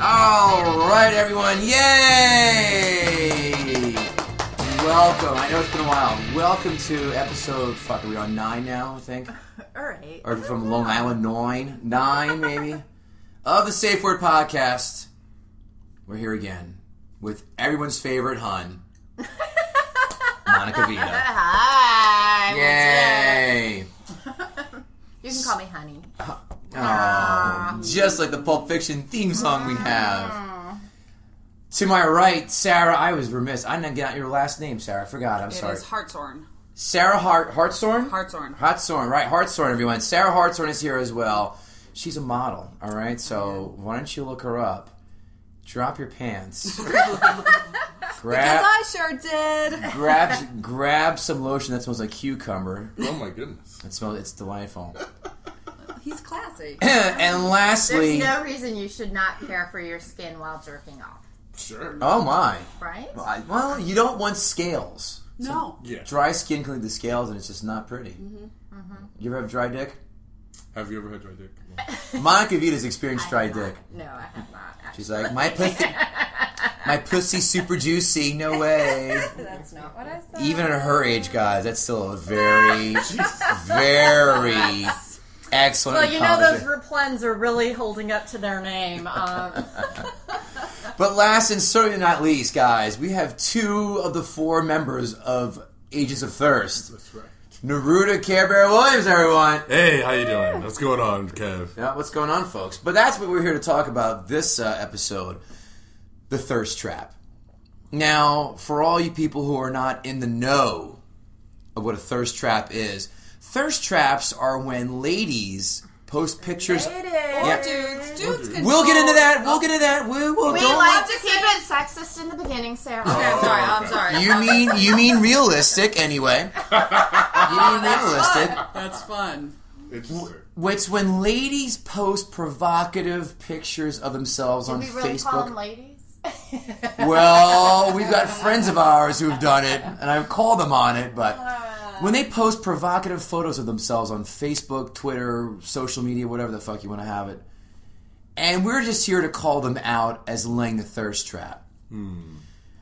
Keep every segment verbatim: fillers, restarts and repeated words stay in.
All right, everyone. Yay! Welcome. I know it's been a while. Welcome to episode, fuck, are we on nine now, I think? All right. Or from Long Island, nine? Nine, maybe? Of the Safe Word Podcast. We're here again with everyone's favorite hun, Monica Vita. Hi. Yay! You can call me honey. Oh, just like the Pulp Fiction theme song we have. To my right, Sarah. I was remiss. I didn't get out your last name, Sarah. I forgot. I'm it sorry. It is Hartshorn. Sarah Hart Hartshorn? Hartshorn. Hartshorn, right. Hartshorn, everyone. Sarah Hartshorn is here as well. She's a model, all right? So why don't you look her up? Drop your pants. grab, because I sure did. grab, grab some lotion that smells like cucumber. Oh my goodness. It smells. It's delightful. He's classy. And lastly... There's no reason you should not care for your skin while jerking off. Sure. Oh my. Right? Well, you don't want scales. No. Yeah. Dry skin can lead to scales, and it's just not pretty. Mm-hmm. Mm-hmm. You ever have dry dick? Have you ever had dry dick? Monica Vita's experienced dry dick. No, I have not. Actually. She's like, my pussy, my pussy's super juicy. No way. That's not what I said. Even at her age, guys, that's still a very, very excellent. Well, you know those accomplishment. Replens are really holding up to their name. Um, But last and certainly not least, guys, we have two of the four members of Agents of Thirst. That's right. Neruda Care Bear Williams, everyone. Hey, how you doing? What's going on, Kev? Yeah, what's going on, folks? But that's what we're here to talk about this uh, episode, the Thirst Trap. Now, for all you people who are not in the know of what a thirst trap is, thirst traps are when ladies post pictures... Ladies. Yeah. Or dudes. Dudes can We'll get into that. We'll get into that. We will. we Don't like to keep it sexist in the beginning, Sarah. Okay, I'm sorry. I'm sorry. You mean you mean realistic anyway? You mean realistic? That's fun. Interesting. It's when ladies post provocative pictures of themselves Did on we really call them Facebook. ladies? Well, we've got friends of ours who've done it, and I've called them on it, but when they post provocative photos of themselves on Facebook, Twitter, social media, whatever the fuck you want to have it, and we're just here to call them out as laying the thirst trap. Hmm.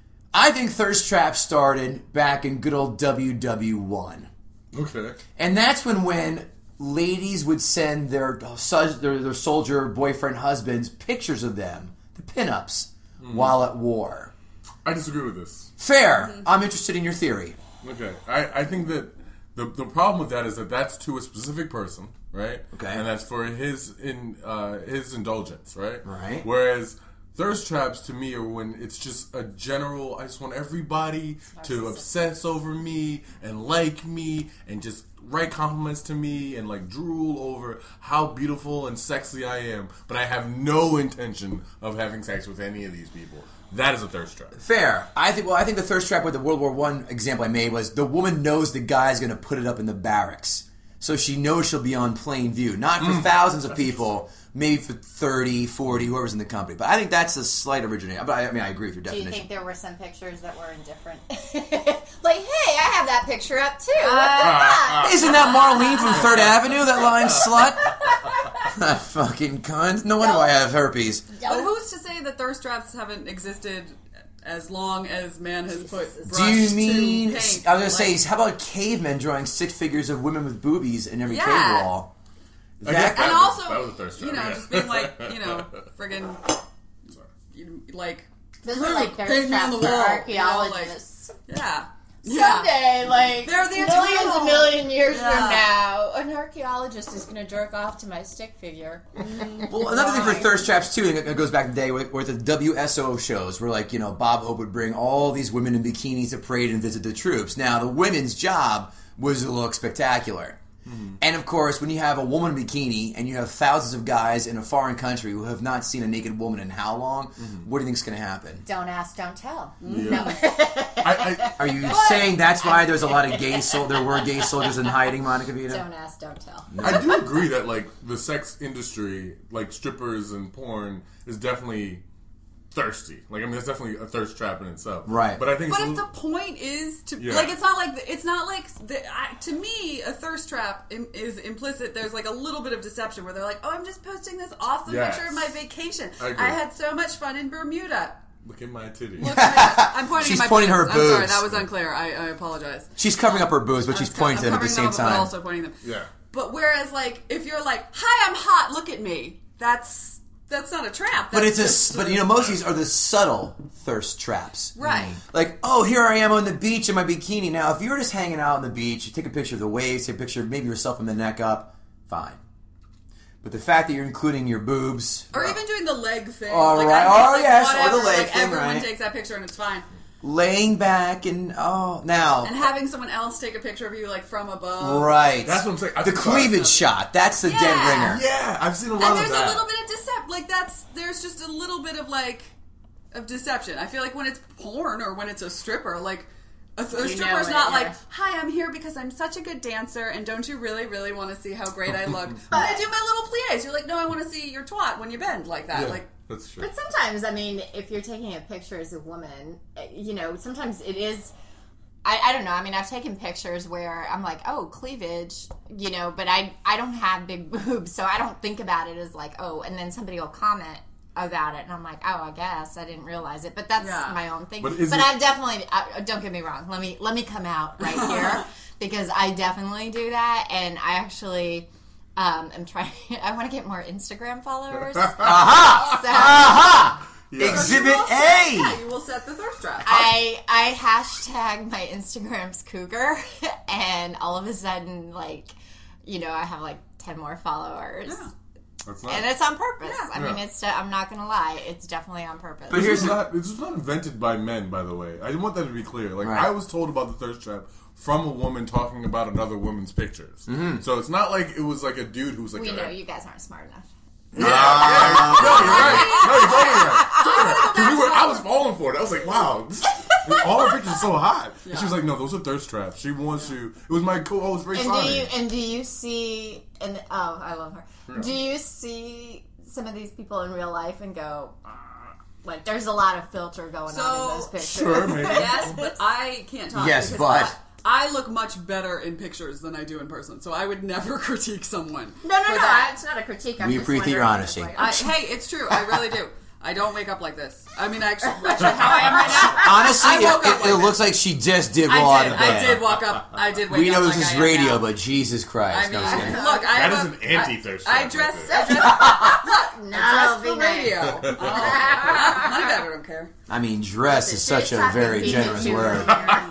I think thirst traps started back in good old W W one. Okay. And that's when when ladies would send their their, their soldier boyfriend husbands pictures of them, the pinups, Mm. while at war. I disagree with this. Fair. I'm interested in your theory. Okay. I, I think that the the problem with that is that that's to a specific person, right? Okay. And that's for his in uh, his indulgence, right? Right. Whereas thirst traps to me are when it's just a general, I just want everybody to obsess over me and like me and just write compliments to me and like drool over how beautiful and sexy I am, but I have no intention of having sex with any of these people. That is a thirst trap. Fair. I think. Well, I think the thirst trap with the World War One example I made was the woman knows the guy's going to put it up in the barracks, so she knows she'll be on plain view. Not for thousands of people, maybe for thirty, forty, whoever's in the company. But I think that's a slight origination. But I, I mean, I agree with your Do you definition. think there were some pictures that were indifferent? Like, hey, I have that picture up too. What Uh, the fuck? Isn't that Marlene from Third Avenue? That lying slut. That fucking cunt. No wonder I have herpes. But who's to say that thirst traps haven't existed as long as man has put brush Do you to mean? paint? I was gonna Like, say, how about cavemen drawing stick figures of women with boobies in every Yeah. cave wall? I guess That, that and was- also, that was a thirst you trap, know, yeah. just being like, you know, friggin', Sorry. you, like, Those are like paint thirst me on traps the for wall, archaeologists. You know, like, yeah. Yeah. Someday, like They're the millions eternal. and million years Yeah. from now, an archaeologist is going to jerk off to my stick figure. well, another thing for Why? thirst traps too, and it goes back to the day where, where the W S O shows, where like you know Bob Hope would bring all these women in bikinis to parade and visit the troops. Now the women's job was to look spectacular. Mm-hmm. And of course, when you have a woman in a bikini and you have thousands of guys in a foreign country who have not seen a naked woman in how long, mm-hmm. what do you think's going to happen? Don't ask, don't tell. Yeah. No. I, I, Are you saying that's why there's a lot of gay sol- there were gay soldiers in hiding, Monica Vita? Don't ask, don't tell. I do agree that like the sex industry, like strippers and porn, is definitely thirsty. Like, I mean, that's definitely a thirst trap in itself. Right. But I think But it's if the point is to Yeah. like, it's not like it's not like the, I, to me a thirst trap im, is implicit. There's like a little bit of deception where they're like, "Oh, I'm just posting this awesome Yes. picture of my vacation. I agree. I had so much fun in Bermuda." look at my titties. Look at my, I'm pointing. She's at my pointing her boobs. I'm sorry, boobs. that was unclear. I, I apologize. She's covering up her boobs, but she's I'm pointing to them at the covering same them up, But time. also pointing them. Yeah. But whereas, like, if you're like, "Hi, I'm hot. Look at me," that's that's not a trap. But That's it's a, just but you know, most of these are the subtle thirst traps. right. Like, oh, here I am on the beach in my bikini. Now, if you were just hanging out on the beach, you take a picture of the waves, take a picture of maybe yourself from the neck up, fine. But the fact that you're including your boobs, Or even doing the leg thing. All like, right. I get, Oh, like, yes, or the whatever, leg like, thing, everyone right. takes that picture and it's fine. laying back and oh, now And having someone else take a picture of you, like, from above. right. That's what I'm saying. I The think cleavage about it. shot. That's the Yeah. dead ringer. Yeah, I've seen a lot And of there's that. a little bit of deception. Like, that's, there's just a little bit of, like, of deception. I feel like when it's porn or when it's a stripper, like, a, th- a You stripper's know it, not yeah. like, "Hi, I'm here because I'm such a good dancer, and don't you really, really want to see how great I look?" But I do my little plies. You're like, "No, I want to see your twat when you bend like that." Yeah, Like, that's true. But sometimes, I mean, if you're taking a picture as a woman, eh, you know, sometimes it is. I, I don't know. I mean, I've taken pictures where I'm like, oh, cleavage, you know, but I I don't have big boobs, so I don't think about it as like, oh, and then somebody will comment about it, and I'm like, oh, I guess I didn't realize it, but that's Yeah. my own thing. But But, is it- I've definitely, I, don't get me wrong. Let me let me come out right here because I definitely do that, and I actually. Um, I'm trying. I want to get more Instagram followers. Aha! So Aha! Yeah. Exhibit you will set- A. Yeah, you will set the thirst trap. I I hashtag my Instagram's cougar, and all of a sudden, like, you know, I have like ten more followers, Yeah. That's not. and it's on purpose. Yeah. I mean, Yeah. it's. I'm not gonna lie, it's definitely on purpose. But This here's was the- not. This was not invented by men, by the way. I want that to be clear. Like Right. I was told about the thirst trap from a woman talking about another woman's pictures. Mm-hmm. So it's not like it was like a dude who was like, we a, know you guys aren't smart enough. Yeah, yeah. No, you're right. No, you're totally right. Totally right. 'Cause we were, I was falling for it. I was like, wow, this, all her pictures are so hot. And she was like, no, those are thirst traps. She wants you. It was my co-host Ray And do Sonny. you and do you see and oh, I love her. Yeah. Do you see some of these people in real life and go, like, there's a lot of filter going So, on in those pictures? Sure, maybe. Yes, but I can't talk. Yes, because but- I, I look much better in pictures than I do in person, so I would never critique someone. No, no, for no. that. It's not a critique. I'm We just appreciate your wondering, honesty. like, I, hey, it's true. I really do. I don't wake up like this. I mean, actually, actually how I am right now. Honestly, I woke it, up it, like it looks like she just did roll I out did. of bed. I did walk up. I did wake We up. know like this is I am radio, now. but Jesus Christ. I mean, no, I'm just kidding. look, I That have is a- an anti-thirst I, I trap dress. right there. I dress. Look, No, I dress be for nice. radio. Oh, money bad, I don't care. I mean, dress is such a Talking very Pikachu generous here. word.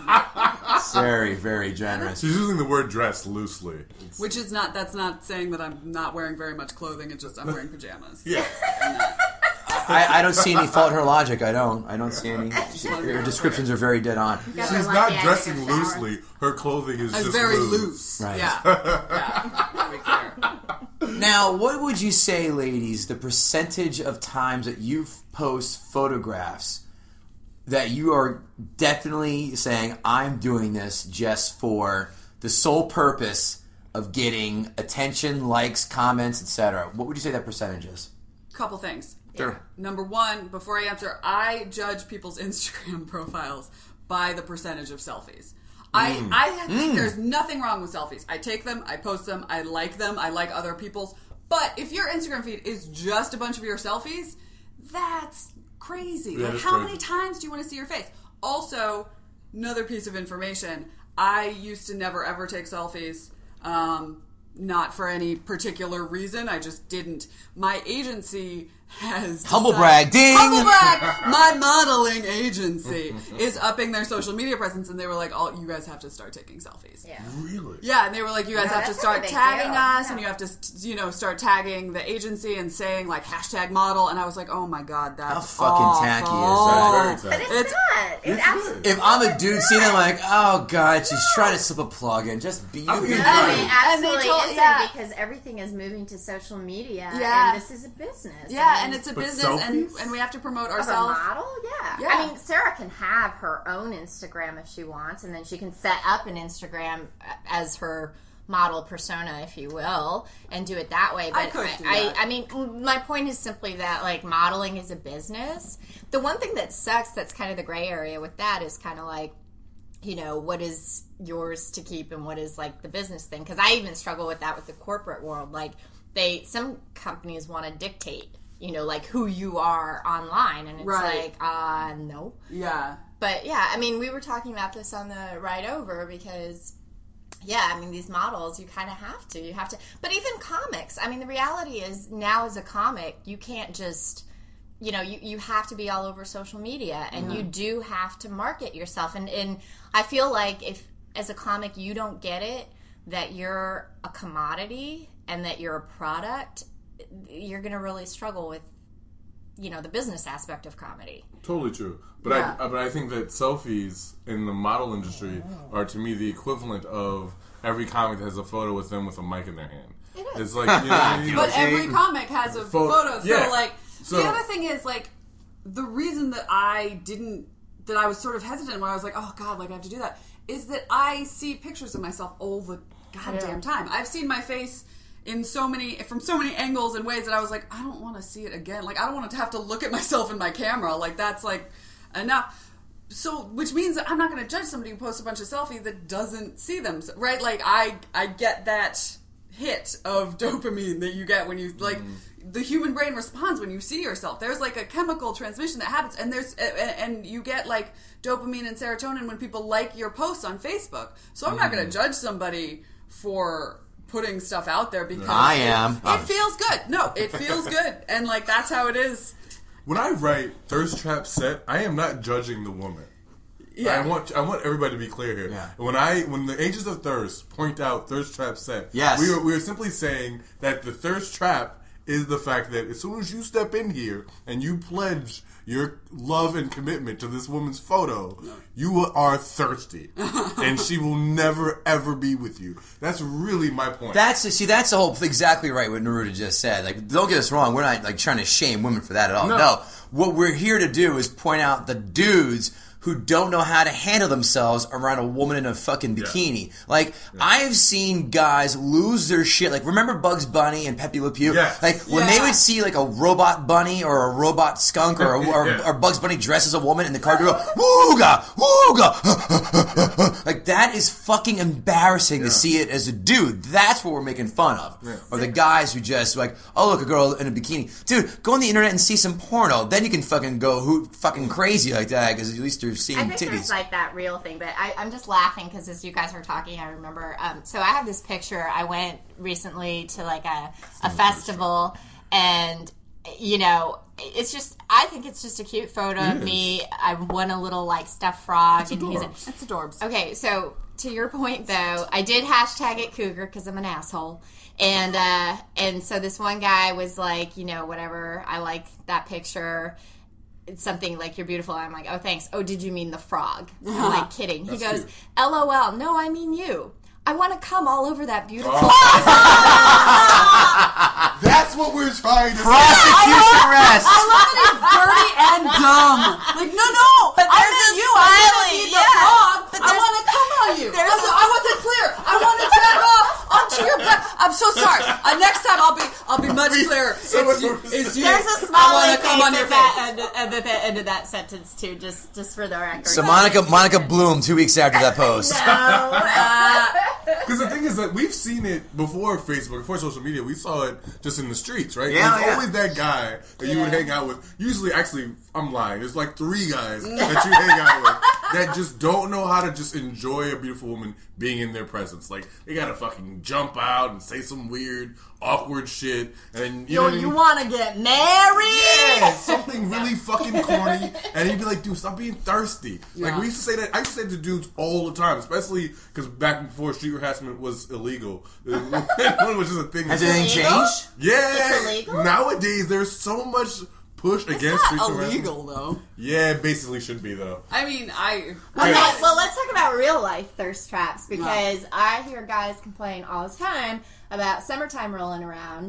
Very, very generous. She's using the word dress loosely. It's- Which is not. That's not saying that I'm not wearing very much clothing. It's just I'm wearing pajamas. yeah. I, I don't see any fault in her logic. I don't. I don't see any. Her descriptions are very dead on. Guys She's are not lucky I dressing took a shower. loosely. Her clothing is It's just very loose. loose. Right. Yeah. Yeah. To be clear. Now, what would you say, ladies, the percentage of times that you f- post photographs that you are definitely saying, I'm doing this just for the sole purpose of getting attention, likes, comments, et cetera? What would you say that percentage is? Couple things. Sure. Number one, before I answer, I judge people's Instagram profiles by the percentage of selfies. I, Mm. I think there's nothing wrong with selfies. I take them, I post them, I like them, I like other people's. But if your Instagram feed is just a bunch of your selfies, that's crazy. Yeah, like, that's how crazy. many times do you want to see your face? Also, another piece of information, I used to never ever take selfies. Um, not for any particular reason. I just didn't. My agency has Humble decided- brag, ding! Humble brag. My modeling agency is upping their social media presence, and they were like, "All you guys have to start taking selfies." Yeah. Really? Yeah, and they were like, "You guys Yeah, have to that's start a big tagging deal. us, Yeah. and you have to, you know, start tagging the agency and saying like hashtag model." And I was like, "Oh my god, that's How fucking tacky is that? That's very But tough. it's, not. It's It's absolutely. good. If I'm a dude seeing them like, oh god, she's trying to slip a plug in, just be you. I mean, be No, Right. it And absolutely they told- isn't yeah. because everything is moving to social media, Yeah. and this is a business. Yeah, I and mean, it's a But business, and, selfies? and we have to promote of a ourselves. model, yeah. Yeah. I mean, Sarah can have her own Instagram if she wants, and then she can set up an Instagram as her model persona, if you will, and do it that way. But I could do I, that. I, I mean, my point is simply that, like, modeling is a business. The one thing that sucks, that's kind of the gray area with that, is kind of like, you know, what is yours to keep and what is, like, the business thing? Because I even struggle with that with the corporate world. Like, they, some companies want to dictate, you know, like, who you are online, and it's Right. like, uh, no. Yeah. But, yeah, I mean, we were talking about this on the ride over because... Yeah, I mean, these models, you kind of have to. You have to. But even comics, I mean, the reality is now as a comic, you can't just, you know, you, you have to be all over social media, and mm-hmm. you do have to market yourself. And, and I feel like if, as a comic, you don't get it, that you're a commodity and that you're a product, you're going to really struggle with, you know, the business aspect of comedy. Totally true. But Yeah. I but I think that selfies in the model industry are, to me, the equivalent of every comic that has a photo with them with a mic in their hand. It is. It's like, you know what I mean? But Like, every comic has a Pho- photo. So, yeah. like, So- the other thing is, like, the reason that I didn't, that I was sort of hesitant when I was like, oh, God, like, I have to do that, is that I see pictures of myself all the goddamn time. I've seen my face in so many, from so many angles and ways that I was like, I don't want to see it again. Like, I don't want to have to look at myself in my camera. Like, that's, like, enough. So, which means that I'm not going to judge somebody who posts a bunch of selfies that doesn't see them, right? Like, I I get that hit of dopamine that you get when you, like, mm. the human brain responds when you see yourself. There's, like, a chemical transmission that happens, and there's, and, and you get, like, dopamine and serotonin when people like your posts on Facebook. So I'm mm. not going to judge somebody for putting stuff out there because I am. It, it feels good. No, it feels good, and, like, that's how it is. When I write Thirst Trap Set, I am not judging the woman. Yeah. I want I want everybody to be clear here. Yeah. When I when the Agents of Thirst point out Thirst Trap Set, yes. we are we are simply saying that the thirst trap is the fact that as soon as you step in here and you pledge your love and commitment to this woman's photo, you are thirsty, and she will never ever be with you. That's really my point. That's see, that's the whole exactly right what Naruto just said. Like, don't get us wrong, we're not like trying to shame women for that at all. No. no. What we're here to do is point out the dudes who don't know how to handle themselves around a woman in a fucking bikini. Yeah. Like, yeah. I have seen guys lose their shit. Like, remember Bugs Bunny and Pepe Le Pew? Yes. Like, when yeah. they would see, like, a robot bunny or a robot skunk or, or, yeah. or Bugs Bunny dressed as a woman in the car, go, wooga, wooga. Like, that is fucking embarrassing yeah. to see it as a dude. That's what we're making fun of. Yeah. Or the guys who just, like, oh, look, a girl in a bikini. Dude, go on the internet and see some porno. Then you can fucking go who fucking crazy like that, because at least you're seeing I think titties. there's like that real thing, but I, I'm just laughing because as you guys were talking, I remember. Um, so I have this picture. I went recently to like a, a festival, and you know, it's just. I think it's just a cute photo of me. I won a little like stuffed frog, That's and adorbs. he's a, That's adorbs. Okay, so to your point though, I did hashtag it cougar because I'm an asshole. And uh, and so this one guy was like, you know, whatever. I like that picture. It's something like, you're beautiful. I'm like, oh, thanks. Oh, did you mean the frog? I'm like, kidding. He goes, cute. L O L. No, I mean you. I want to come all over that beautiful. Oh. That's what we're trying to Prosecution rest. I love that it's dirty and dumb. Like, no, no. But I there's meant a you. I smiley, didn't mean yeah. the frog. But I there's- want to come on you. there's I'm, a- I want it clear. I want to tag off onto your back. I'm so sorry. Uh, next time I'll be I'll be much clearer. So it's, you, it's- it's you. There's a I smiley want to face come on your at that face. end, at the end of that sentence too, just just for the record. So Monica Monica Bloom two weeks after that post. Because the thing is that we've seen it before Facebook, before social media. We saw it just in the streets, right? Yeah, There's yeah. always that guy that you would Yeah. hang out with. Usually, actually, I'm lying. There's like three guys that you hang out with that just don't know how to just enjoy a beautiful woman being in their presence. Like, they gotta fucking jump out and say some weird, awkward shit. And you know Yo, what I you mean? want to get married? Yeah, something really fucking corny, and he'd be like, "Dude, stop being thirsty." Like, Yeah. we used to say that. I used to say to dudes all the time, especially because back before street harassment was illegal, it was just a thing. Has anything illegal? changed? Yeah, It's illegal? nowadays there's so much push It's against street not harassment. illegal though. Yeah, it basically should be though. I mean, I. Okay, Yeah. well, let's talk about real life thirst traps because I hear guys complain all the time about summertime rolling around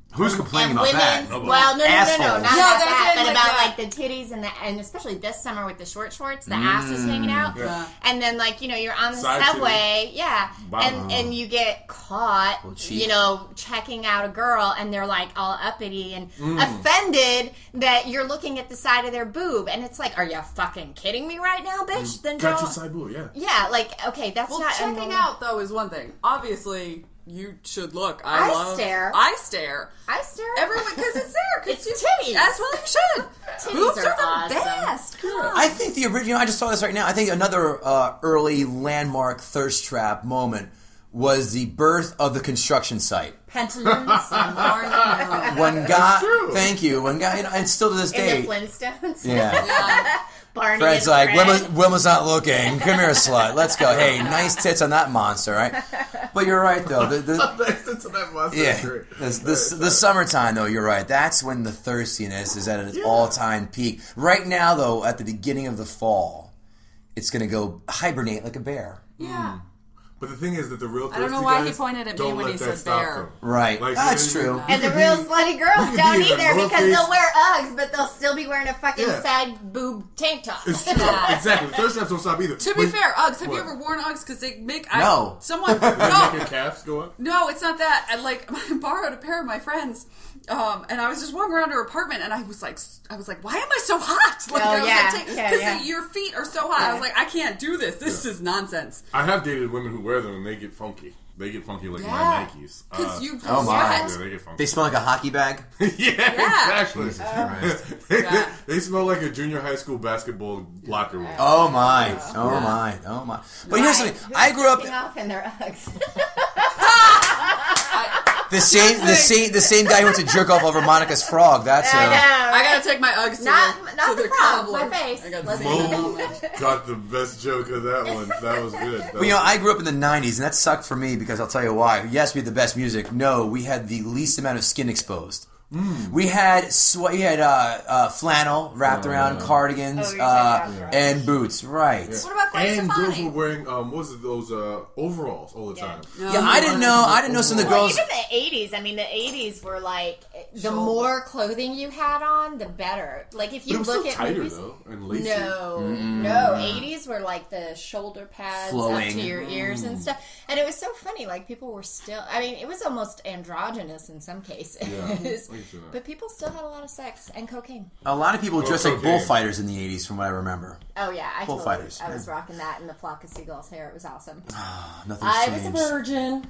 Who's complaining And about that? women's, Nobody. well, no, no, no, no, Assholes. not No, about that's that, it, but like about that. like the titties and the, and especially this summer with the short shorts, the ass is hanging out, Yeah. and then like you know you're on the Side subway, yeah, Wow. and and you get caught, Well, cheap. you know, checking out a girl, and they're like all uppity and Mm. offended that you're looking at the side of their boob, and it's like, are you fucking kidding me right now, bitch? Then Got don't. your side boob, yeah. Yeah, like okay, that's Well, not a checking normal- out though is one thing. Obviously, you should look. I, I love. stare. I stare. I stare. Everyone, because it's there. 'cause It's you, titties. As well, you should. Titties Boobs are are the awesome. best. Come on. I think the original. I just saw this right now. I think another uh, early landmark thirst trap moment was the birth of the construction site. Pantaloons and When guy, true. thank you. When guy, you know, and still to this in day, the Flintstones. yeah. Yeah. Barney Fred's and like, Fred. Wilma, Wilma's not looking. Come here, slut. Let's go. Hey, nice tits on that monster, right? But you're right, though. The, the, That's that monster. yeah, this, this, the summertime, though, you're right. That's when the thirstiness is at its all-time peak. Right now, though, at the beginning of the fall, it's going to go hibernate like a bear. Yeah. But the thing is that the real thirsty I don't know why he guys pointed at me don't when let he that said stop bear. them. Right. Like, That's you know, true. you- And the you real could be- slutty you girls could don't be in a either North because Face- they'll wear Uggs, but they'll still be wearing a fucking Yeah. side boob tank top. It's true. Yeah. Exactly. Thirst traps don't stop either. To be But- fair, Uggs. Have What? you ever worn Uggs? Because they make No. I, someone They make no your calves go up? no, it's not that. I like I borrowed a pair of my friends, um, and I was just walking around her apartment, and I was like, I was like, why am I so hot? Like, Oh, I was yeah. like, Yeah, because yeah. your feet are so hot. I was Yeah. like, I can't do this. This is nonsense. I have dated women who wear them and they get funky. They get funky like Yeah. my Nikes. Because Uh, you Oh, my. sweat. Yeah, they get funky. They smell like a hockey bag. yeah, Yeah. exactly. Yeah. They smell like a junior high school basketball locker room. Oh, my. Oh, my. Oh, my. But here's something. I grew up... Taking off in their Uggs. The same, the same, the same guy who went to jerk off over Monica's frog. That's I uh, know. I gotta take my Uggs to Not- the, not to the the frog, cobbler. my face. I gotta Let's see see. that Mo moment. got the best joke of that one. That was good. That Well, you know, was- I grew up in the nineties, and that sucked for me because I'll tell you why. Yes, we had the best music. No, we had the least amount of skin exposed. We had sw- we had uh, uh, flannel wrapped Oh, around yeah. cardigans Oh, you're uh, talking about and boots. Right. What about Gwen and girls Stefani? were wearing um, what was it, those uh, overalls all the Yeah. time. Yeah, I didn't know. I didn't know some of the Well, girls. even the eighties. I mean, the eighties were like the Shoulder. more clothing you had on, the better. Like if But you it was look still at tighter movies, though and lacy. no, no, eighties were like the shoulder pads Flowing. up to your ears and stuff, and it was so funny. Like people were still. I mean, it was almost androgynous in some cases, Yeah, I can see that. but people still had a lot of sex and cocaine. A lot of people dressed like cocaine. bullfighters in the eighties, from what I remember. Oh yeah, I totally, Bullfighters, I was yeah. rocking that in the flock of seagulls' hair. It was awesome. Nothing's I was a changed. virgin.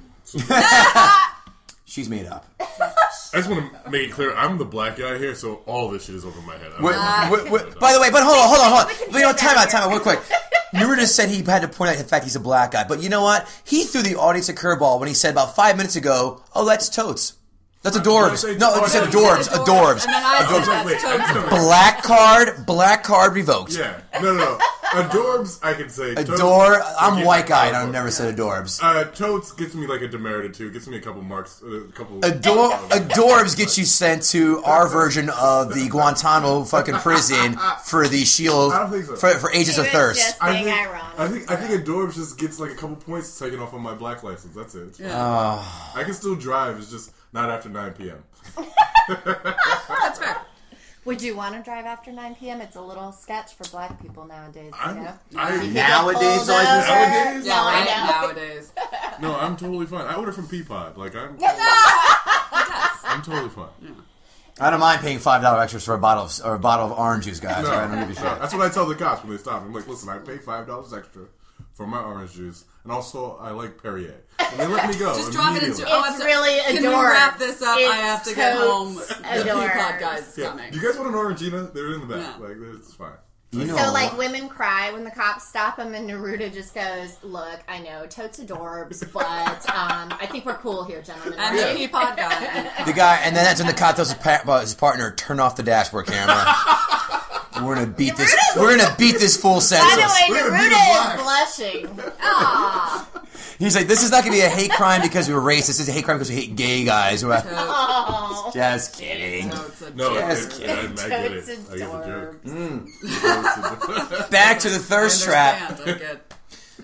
She's made up. I just want to make it clear, I'm the black guy here, so all this shit is over my head. I'm Wait, not- wait, wait, by the way, but hold on, hold on, hold on. We can But, you know, get time that out, time out, here. real quick. Nura just said he had to point out the fact he's a black guy. But you know what? He threw the audience a curveball when he said about five minutes ago, oh, that's totes. That's adorbs. say- No, oh, he said yeah, adorbs, Adorbs. adorbs. And then I Oh, said wait, that's wait, I totes. know. Black card, black card revoked. Yeah, no, no, no. Adorbs, I can say. Totes- Adore, I'm Okay, white guy and uh, I've never said adorbs. Uh, totes gets me like a demerit or two. Gets me a couple marks, uh, a couple. Ador, adorbs gets you sent to our version of the Guantanamo fucking prison for the shield I don't think so. for, for ages He of was thirst. just- I Dang think, ironic. I think I think adorbs just gets like a couple points taken off on my black license. That's it. It's fine. Uh, I can still drive. It's just not after nine p.m. That's fair. Would you want to drive after nine p.m.? It's a little sketch for black people nowadays. You I'm- know? I- You could get Nowadays, pulled like this- over. Nowadays? No, I right know. nowadays. No, I'm totally fine. I order from Peapod. Like I'm, I'm totally fine. I don't mind paying five dollars extras for a bottle of, or a bottle of orange juice, guys. No, I don't give a no, shit. that's what I tell the cops when they stop. I'm like, listen, I pay five dollars extra for my orange juice, and also I like Perrier. And they let me go. Just drop it into. immediately. Oh, It's I'm so- really Can we adorbs. wrap this up? I It's have to get home. totes The adorbs. Peapod guy's Yeah. coming. Do you guys want an Orangina? They're in the back. Yeah. Like, it's fine. You know, So, like, women cry when the cops stop them, and Neruda just goes, look, I know, totes adorbs, but um, I think we're cool here, gentlemen. And right? the Peapod guy. the guy, and then that's when the cop tells his, pa- his partner, "Turn off the dashboard camera. We're gonna beat this. We're gonna beat this fool By senseless." the way, We're gonna beat Neruda him is blushing. Aw. He's like, "This is not gonna be a hate crime because we were racist. This is a hate crime because we hate gay guys." We're like, Oh. just kidding. Totes a No, Yes, it, kid. I, I get it. Totes I get the joke. adorbs. Totes adorbs. Back to the thirst I trap. understand. I get, I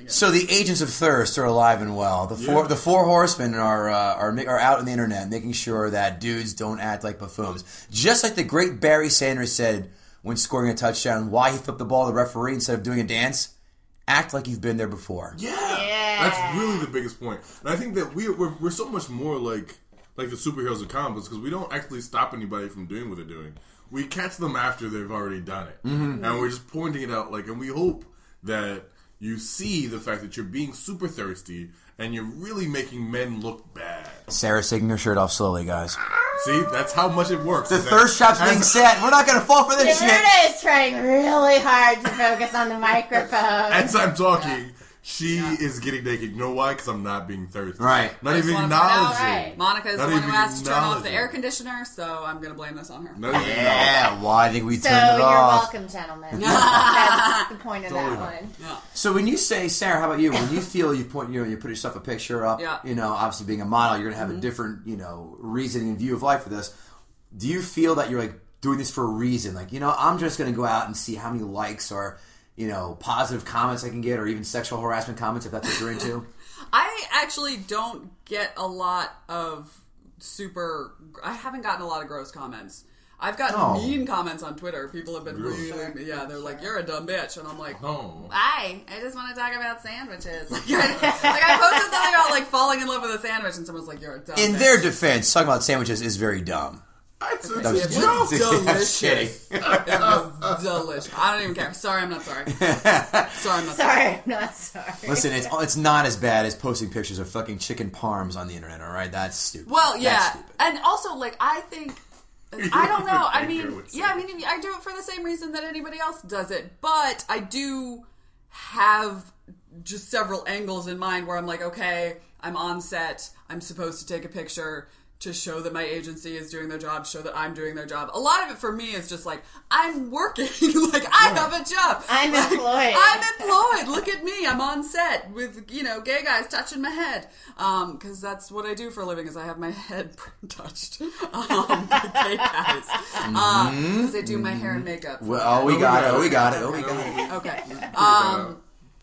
again. So the agents of thirst are alive and well. The four, Yeah. the four horsemen are uh, are ma- are out on the internet, making sure that dudes don't act like buffoons. Just like the great Barry Sanders said when scoring a touchdown, why he flipped the ball to the referee instead of doing a dance. Act like you've been there before. Yeah. Yeah. That's really the biggest point. And I think that we, we're, we're so much more like like the superheroes of comic books because we don't actually stop anybody from doing what they're doing. We catch them after they've already done it. Mm-hmm. And we're just pointing it out. Like, and we hope that you see the fact that you're being super thirsty and you're really making men look bad. Sarah's taking her shirt off slowly, guys. See, that's how much it works. The That- thirst trap's as- being set. We're not going to fall for this shit. Roberta is trying really hard to focus on the microphone. As I'm talking, she is getting naked. You know why? Because I'm not being thirsty. Right. Not I just even wanna point out, acknowledging. Right. Monica is Not the one who even asked to turn off the acknowledging. air conditioner, so I'm going to blame this on her. Not even Yeah, well, I think we So turned it you're off. welcome, gentlemen. That's the point of Totally. that one. Yeah. So when you say, Sarah, how about you? When you feel you put, you know, you put yourself a picture up, Yeah. you know, obviously being a model, you're going to have a different, you know, reasoning and view of life for this. Do you feel that you're like doing this for a reason? Like, you know, I'm just going to go out and see how many likes or, you know, positive comments I can get, or even sexual harassment comments if that's what you're into. I actually don't get a lot of super. I haven't gotten a lot of gross comments. I've gotten Oh. mean comments on Twitter. People have been Really? really, yeah, they're like, "You're a dumb bitch," and I'm like, Oh. "Hi, I just want to talk about sandwiches." Like, I, like I posted something about like falling in love with a sandwich, and someone's like, "You're a dumb." In bitch. their defense, talking about sandwiches is very dumb. It's, it's That was a It joke. was I'm delicious. kidding. It was delicious. I don't even care. Sorry, I'm not sorry. Sorry, I'm not sorry. Sorry, I'm not sorry. Listen, it's it's not as bad as posting pictures of fucking chicken parms on the internet, all right? That's stupid. Well, That's yeah, stupid. and also like I think. I don't know. I Thank mean, you, it's yeah, I mean, I do it for the same reason that anybody else does it, but I do have just several angles in mind where I'm like, okay, I'm on set, I'm supposed to take a picture to show that my agency is doing their job, show that I'm doing their job. A lot of it for me is just like, I'm working, like I have a job. I'm Like, employed. I'm employed. Look at me. I'm on set with, you know, gay guys touching my head. Um, cause that's what I do for a living is I have my head touched. Um, by gay guys. Um, cause they do my hair and makeup. Well, oh, we got it. Oh, we got it. Oh, we got it. Okay. Um,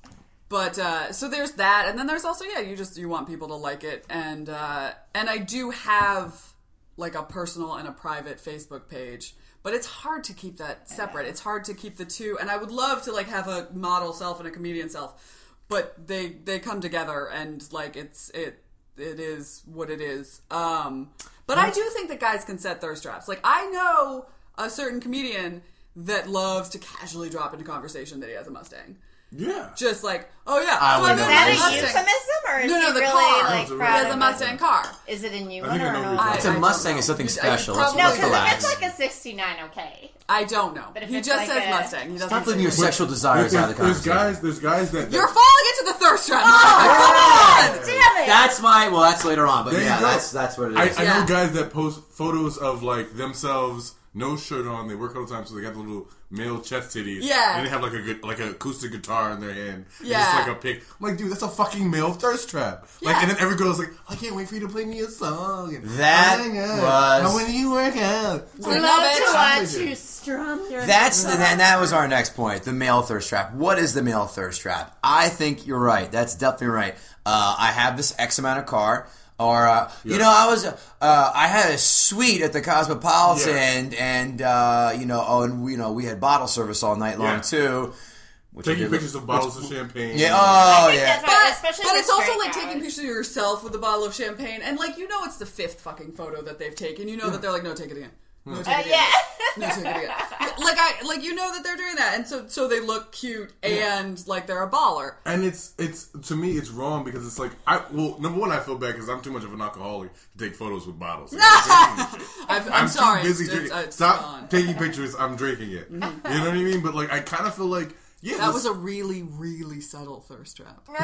but uh, so there's that, and then there's also yeah, you just you want people to like it, and uh, and I do have like a personal and a private Facebook page, but it's hard to keep that separate. It's hard to keep the two, and I would love to like have a model self and a comedian self, but they they come together, and like it's it it is what it is. Um, but I do think that guys can set thirst traps. Like I know a certain comedian that loves to casually drop into conversation that he has a Mustang. Yeah. Just like, oh yeah, I so would I'm know in Is my that a Mustang. euphemism, or is No, no, he the really car. like That's a He proud has of a it? Mustang car. Is it a new I one think I or know an what old you're one? It's a I don't Mustang know. is something I- special. I Let's, probably- No, let's because if relax. it's like a sixty-nine, okay. I don't know. But if He it's just like says a- Mustang. He doesn't Stop say leaving your Mustang. sexual desires There's, out of the there's conversation. guys. There's guys that. You're that falling into the thirst trap. Monica. Come on. Damn it! That's my. Well, that's later on, but There you yeah, go. that's that's what it I, is. I Yeah. know guys that post photos of like themselves, no shirt on. They work all the time, so they got the little male chest titties. Yeah. and they have like a good, like an acoustic guitar in their hand. And Yeah. just like a pic. I'm like, dude, that's a fucking male thirst trap. Like, Yeah. and then every girl's like, I can't wait for you to play me a song. And, That oh my God, was- How when you work out? It's I like, love bitch. to I'm watch with you. you strum your That's guitar. and that was our next point. The male thirst trap. What is the male thirst trap? I think you're right. That's definitely right. Uh, I have this X amount of car, or uh, you Yeah. know, I was uh, I had a suite at the Cosmopolitan, Yeah. and uh, you know, oh, and we, you know, we had bottle service all night long Yeah. too. Which I Taking did- pictures of bottles of champagne. Yeah. I Oh think yeah. that's But, right, especially but with it's also straight like guys. taking pictures of yourself with a bottle of champagne, and like you know it's the fifth fucking photo that they've taken. You know that they're like, no, take it again. No, take Uh, it again. yeah. No, take it again. Like I, like you know that they're doing that, and so so they look cute and like they're a baller. And it's it's to me it's wrong because it's like I well number one I feel bad because I'm too much of an alcoholic to take photos with bottles. Like, I'm drinking shit. I've, I'm, I'm sorry. too busy It's- drinking. it's- it's Stop gone. taking pictures. I'm drinking it. You know what I mean? But like I kind of feel like yeah, That let's- was a really, really subtle thirst trap. Like,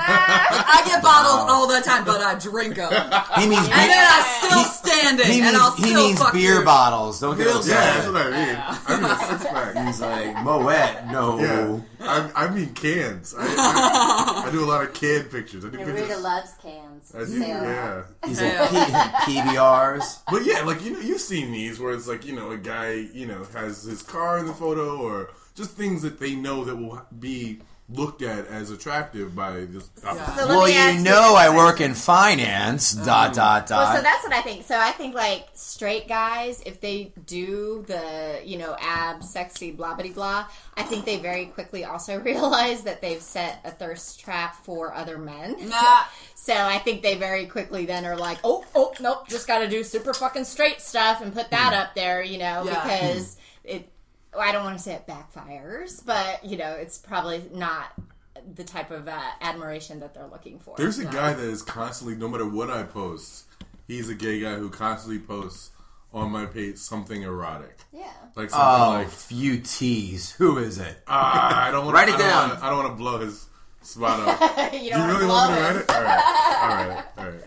I get bottles all the time, but I drink them. And He means then beer, I'm still standing, he and means, I'll he still means fuck beer you. bottles. Don't get Real upset. yeah, that's what I mean. I mean a six pack. He's like Moet. No. Yeah, I, I mean cans. I, I, I do a lot of can pictures. I do Rita pictures. loves cans. I do, Sarah. yeah. He's like P- PBRs. But yeah, like you know, you've seen these where it's like you know a guy you know has his car in the photo or just things that they know that will be looked at as attractive by this. Yeah. So let Well, me you ask know, I this work question. in finance. Dot dot dot. Well, so that's what I think. So I think like straight guys, if they do the you know ab sexy blah blah blah, I think they very quickly also realize that they've set a thirst trap for other men. Nah. So I think they very quickly then are like, oh oh nope, just got to do super fucking straight stuff and put that up there, you know, Yeah. because it. Well, I don't want to say it backfires, but you know, it's probably not the type of uh, admiration that they're looking for. There's a guy that is constantly, no matter what I post, he's a gay guy who constantly posts on my page something erotic. Yeah. Like something Oh, like, few T's. Who is it? ah, I don't want Write it I don't down. Wanna, I don't want to blow his spot up. you You don't really want want to me to blow write it. it? All right, all right, all right.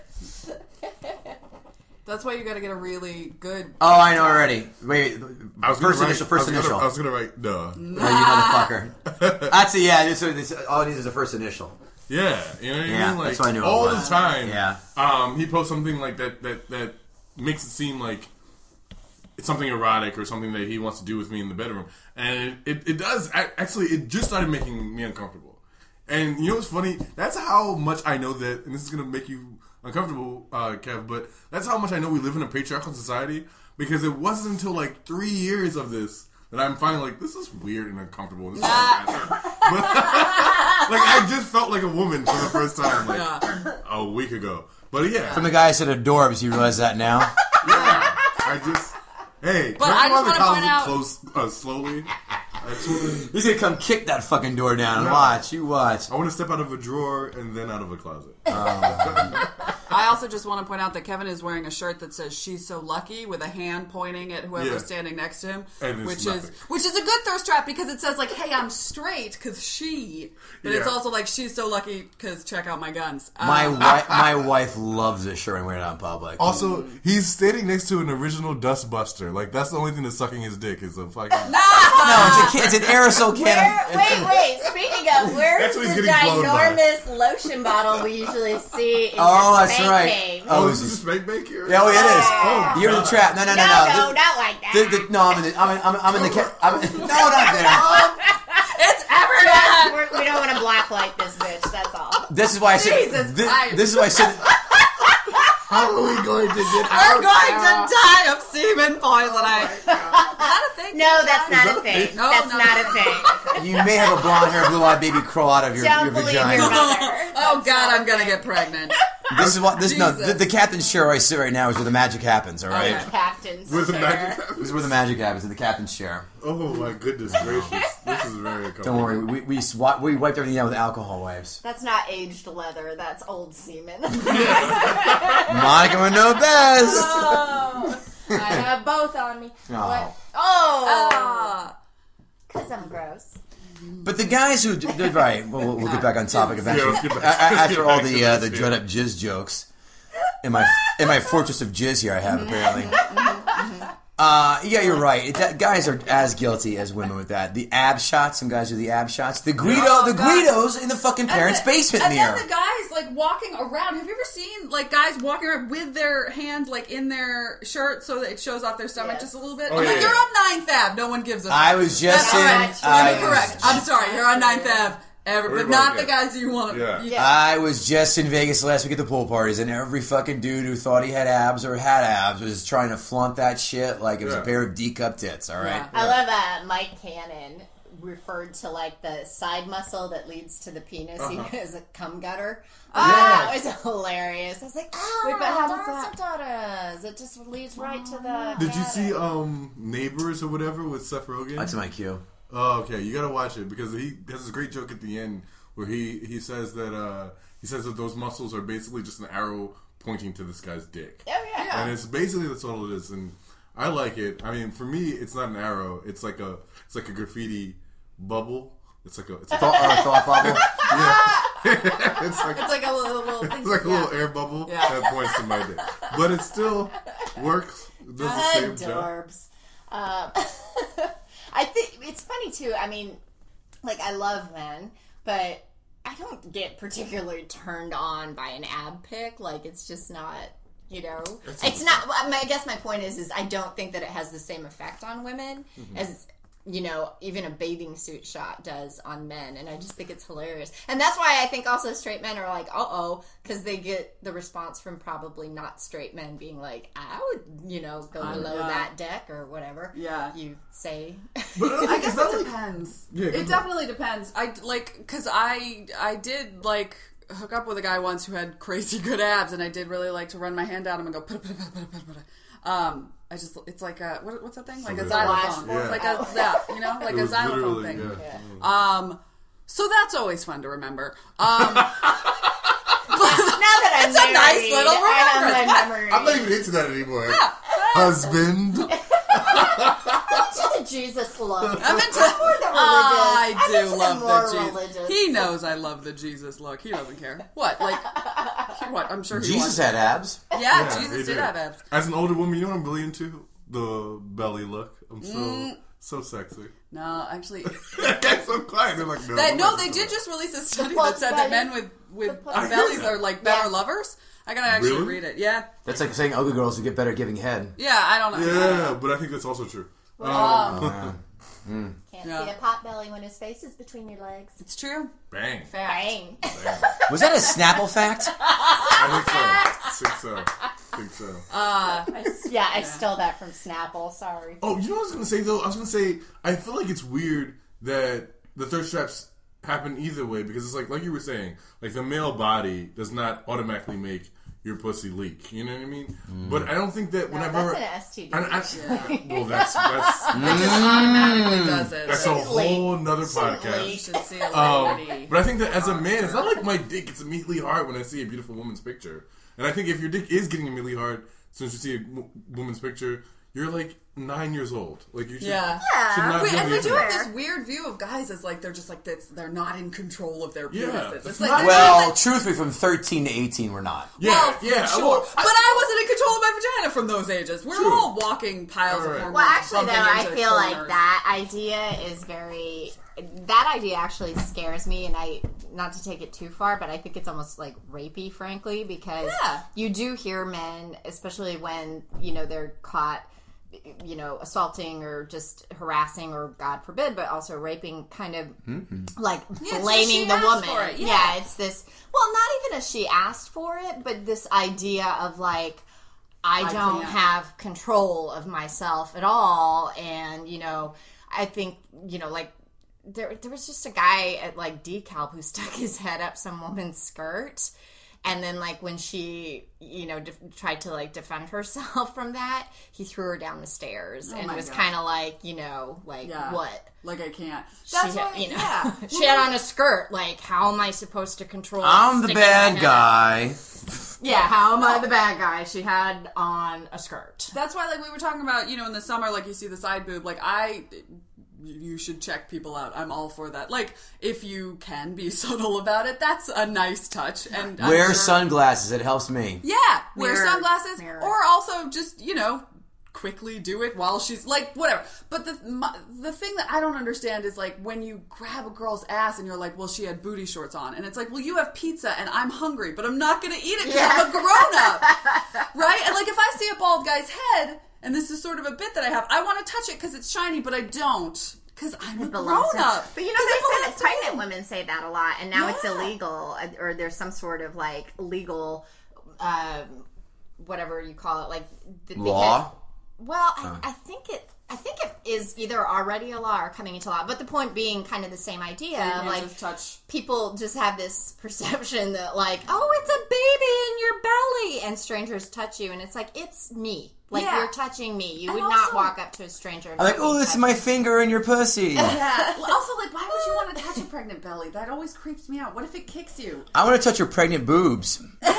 That's why you got to get a really good. Oh, I know already. Wait, I was first gonna initial. write, First I was initial. Gonna, I was gonna write duh. No, you motherfucker. That's a, yeah. This, this, all it needs is a first initial. Yeah, you know what I Yeah, mean? Like that's what I knew it all was. the time. Yeah. Um, he posts something like that that that makes it seem like it's something erotic or something that he wants to do with me in the bedroom, and it, it, it does. Actually, it just started making me uncomfortable. And you know what's funny? That's how much I know that, and this is gonna make you uncomfortable, uh, Kev, but that's how much I know we live in a patriarchal society, because it wasn't until like three years of this that I'm finally like, this is weird and uncomfortable. This is but, like, I just felt like a woman for the first time, like, Yeah. a week ago. But yeah. From the guy who said adorbs, you realize that now? Yeah. I just, hey, But can I I just go to the wanna point closet out- close, uh, slowly? I just wanna, He's gonna come kick that fucking door down and Yeah. watch. You watch. I want to step out of a drawer and then out of a closet. I also just want to point out that Kevin is wearing a shirt that says "She's so lucky" with a hand pointing at whoever's Yeah. standing next to him, And it's which is nothing. which is a good thirst trap because it says like, "Hey, I'm straight" because she, but it's Yeah. also like she's so lucky because check out my guns. Um, My wife, my wife loves this shirt and wear it out in public. Also, he's standing next to an original Dustbuster. Like, that's the only thing that's sucking his dick is a fucking... no, it's, a, can- it's an aerosol can. Where, of- wait, wait. Speaking of, where's That's what the he's getting blown by. ginormous lotion bottle we usually see in Oh, your that's spank right. game? Oh, Oh, this is is- this spank bank here? Yeah, oh, it is. Oh, You're in the trap. No, no, no, No, no. no, The- not like that. the- the- no, I'm in the. I'm in, I'm, I'm in the. Ca- I'm in, no, not there. it's Just, everyone. we're, we don't want to blacklight this bitch. That's all. This is why I said. Jesus This, Christ. this is why I said. How are we going to get We're out? going to die of semen poisoning. Is that a thing? No, that's not that a a thing. thing? No, That's no, not no. a thing. You may have a blonde hair, blue eyed baby crawl out of your, Don't your believe vagina. your mother. Oh God, I'm gonna get pregnant. This is what this no Jesus. the, the captain's chair where I sit right now is where the magic happens. All right, Okay. Captain's With the chair. magic this happens? is where the magic happens in the captain's chair. Oh my goodness gracious. This is very uncomfortable. Don't worry, we we swa- we wiped everything down with alcohol wipes. That's not aged leather. That's old semen. Monica would know best. Oh, I have both on me. Oh. What? Oh, Ah. because I'm gross. But the guys who did right, we'll, we'll we'll get back on topic eventually. let's get back- A- a- let's After get all back to the uh, this, the yeah. dread up jizz jokes in my in my fortress of jizz here, I have apparently. Uh, yeah, you're right. It, that, guys are as guilty as women with that. The ab shots, some guys do the ab shots. The Guido, Oh, the God. Guidos in the fucking parents' And the- basement and mirror. then the guys like walking around. Have you ever seen like guys walking around with their hand like in their shirt so that it shows off their stomach Yes. just a little bit? Oh, I'm yeah, like, yeah. you're on Ninth Ave. No one gives a. I was just That's in. all right. I Let me was- correct. I'm sorry. You're on Ninth Ave. Every, but Everybody, not the yeah. guys you want. Yeah. Yeah. I was just in Vegas last week at the pool parties, and every fucking dude who thought he had abs or had abs was trying to flaunt that shit like it was Yeah. a pair of D-cup tits, all right? Yeah. I love uh, Mike Cannon referred to like the side muscle that leads to the penis Uh-huh. as a cum gutter. Ah. That was hilarious. I was like, oh, Wait, but how does that's what that is. It just leads right to the. Did you penis. see um Neighbors or whatever with Seth Rogen? That's my cue. Oh, okay. You gotta watch it because he has this great joke at the end where he, he says that uh, he says that those muscles are basically just an arrow pointing to this guy's dick, Oh yeah. Yeah. and it's basically that's all it is. And I like it. I mean, for me, it's not an arrow. It's like a it's like a graffiti bubble. It's like a it's, a, Thought, or a thought bubble? it's like It's like a little, little thing. it's like a yeah. little air bubble Yeah. that points to my dick, but it still works. It does the same job. Adorbs. Um, I think it's funny too. I mean, like I love men, but I don't get particularly turned on by an ab pic. Like it's just not. You know, it's not. I guess my point is, is I don't think that it has the same effect on women Mm-hmm. as you know, even a bathing suit shot does on men, and I just think it's hilarious. And that's why I think also straight men are like, uh-oh, because they get the response from probably not straight men being like, I would, you know, go Um, below yeah. that deck or whatever. Yeah. You say. But I guess that it like- depends. Yeah, go it ahead. definitely depends. I like because I I did like hook up with a guy once who had crazy good abs, and I did really like to run my hand down him and go. Put, put, put, put, put, put. Um, I just it's like a what, what's that thing? Like a Something xylophone. like- It's like a yeah, you know, like It a was xylophone literally, thing. yeah. Um, so that's always fun to remember. Um, Now that I'm It's a nice married, little I have remembrance. my memory. I'm not even into that anymore. Husband. to the Jesus look. I'm into. more the religious. I I'm do into the love more the Jesus. religious. He knows I love the Jesus look. He doesn't care. What? Like what? I'm sure he Jesus wants. had abs. Yeah, Yeah, Jesus he did have abs. As an older woman, you know what I'm really into? The belly look. I'm so Mm. so sexy. No, actually, That's so quiet. They're like, no. that, I'm no, not they into did that. just release a study plump that said that belly. men with with plump- uh, bellies are like better Yeah. lovers. I gotta actually Really? read it. Yeah, That's like saying ugly girls who get better at giving head. yeah. I don't know. Yeah, but I think that's also true. Um, Can't Yeah. see a pot belly when his face is between your legs. It's true. bang. Bang. Was that a Snapple fact? I think so. think so. think so. Uh, yeah, I stole that from Snapple. Sorry. Oh, you know what I was gonna say though? I was gonna say I feel like it's weird that the thirst traps happen either way because it's like like you were saying, like the male body does not automatically make your pussy leak. You know what I mean? But I don't think that No, whenever that's an S T D. and I, well, that's that's it just automatically does it. that's a whole nother You podcast. should see a Um, lady. but I think that as a man, it's not like my dick gets immediately hard when I see a beautiful woman's picture. And I think if your dick is getting immediately hard since you see a w- woman's picture, you're like nine years old. Like you should, Yeah. should not We, be and we into do that. have this weird view of guys as like they're just like this, they're not in control of their Yeah. penises. It's It's like not- they're Well, not, like, truthfully, from thirteen to eighteen, we're not. Yeah, well, yeah. sure. well, but I wasn't in control of my vagina from those ages. We're True. all walking piles All right. of hormones. Well, actually, though, bumping I into feel like corners. that idea is very. That idea actually scares me, and I not to take it too far, but I think it's almost like rapey, frankly, because Yeah. you do hear men, especially when you know they're caught, you know, assaulting or just harassing or God forbid, but also raping, kind of like Yeah, it's blaming she the asked woman. for it, yeah. yeah, it's this. Well, not even as she asked for it, but this idea of like. I I don't can't. have control of myself at all, and you know, I think you know, like there, there was just a guy at like DeKalb who stuck his head up some woman's skirt, and then like when she, you know, def- tried to like defend herself from that, he threw her down the stairs Oh and my was God. kind of like, you know, like Yeah. what. Like I can't. She That's had, why, you know, yeah. she had on a skirt. Like, how am I supposed to control? I'm the sticking bad my head up? guy. Yeah, how am I the bad guy? She had on a skirt. That's why, like, we were talking about, you know, in the summer, like, you see the side boob. Like, I, you should check people out. I'm all for that. Like, if you can be subtle about it, that's a nice touch. And I'm Wear sure- sunglasses. It helps me. Yeah, wear Mirror. sunglasses, Mirror. or also just, you know, quickly do it while she's like whatever. But the my, the thing that I don't understand is like when you grab a girl's ass and you're like, well, she had booty shorts on, and it's like, well, you have pizza and I'm hungry, but I'm not going to eat it because I'm a grown up, right? And like if I see a bald guy's head, and this is sort of a bit that I have, I want to touch it because it's shiny, but I don't because I'm a grown up. But you know, 'Cause they it say that belongs to pregnant him. women say that a lot, and now it's Yeah. illegal, or there's some sort of like legal, um, whatever you call it, like th- Law? because- well, I, I think it. I think it is either already a law or coming into law. But the point being, kind of the same idea. You can't Like just touch. people just have this perception that, like, oh, it's a baby in your belly, and strangers touch you, and it's like it's me. Like Yeah. you're touching me. You And would not also- walk up to a stranger. And I'm like, be oh, this is touched. my finger in your pussy. Yeah. Also, like, why would you want to touch a pregnant belly? That always creeps me out. What if it kicks you? I want to touch your pregnant boobs.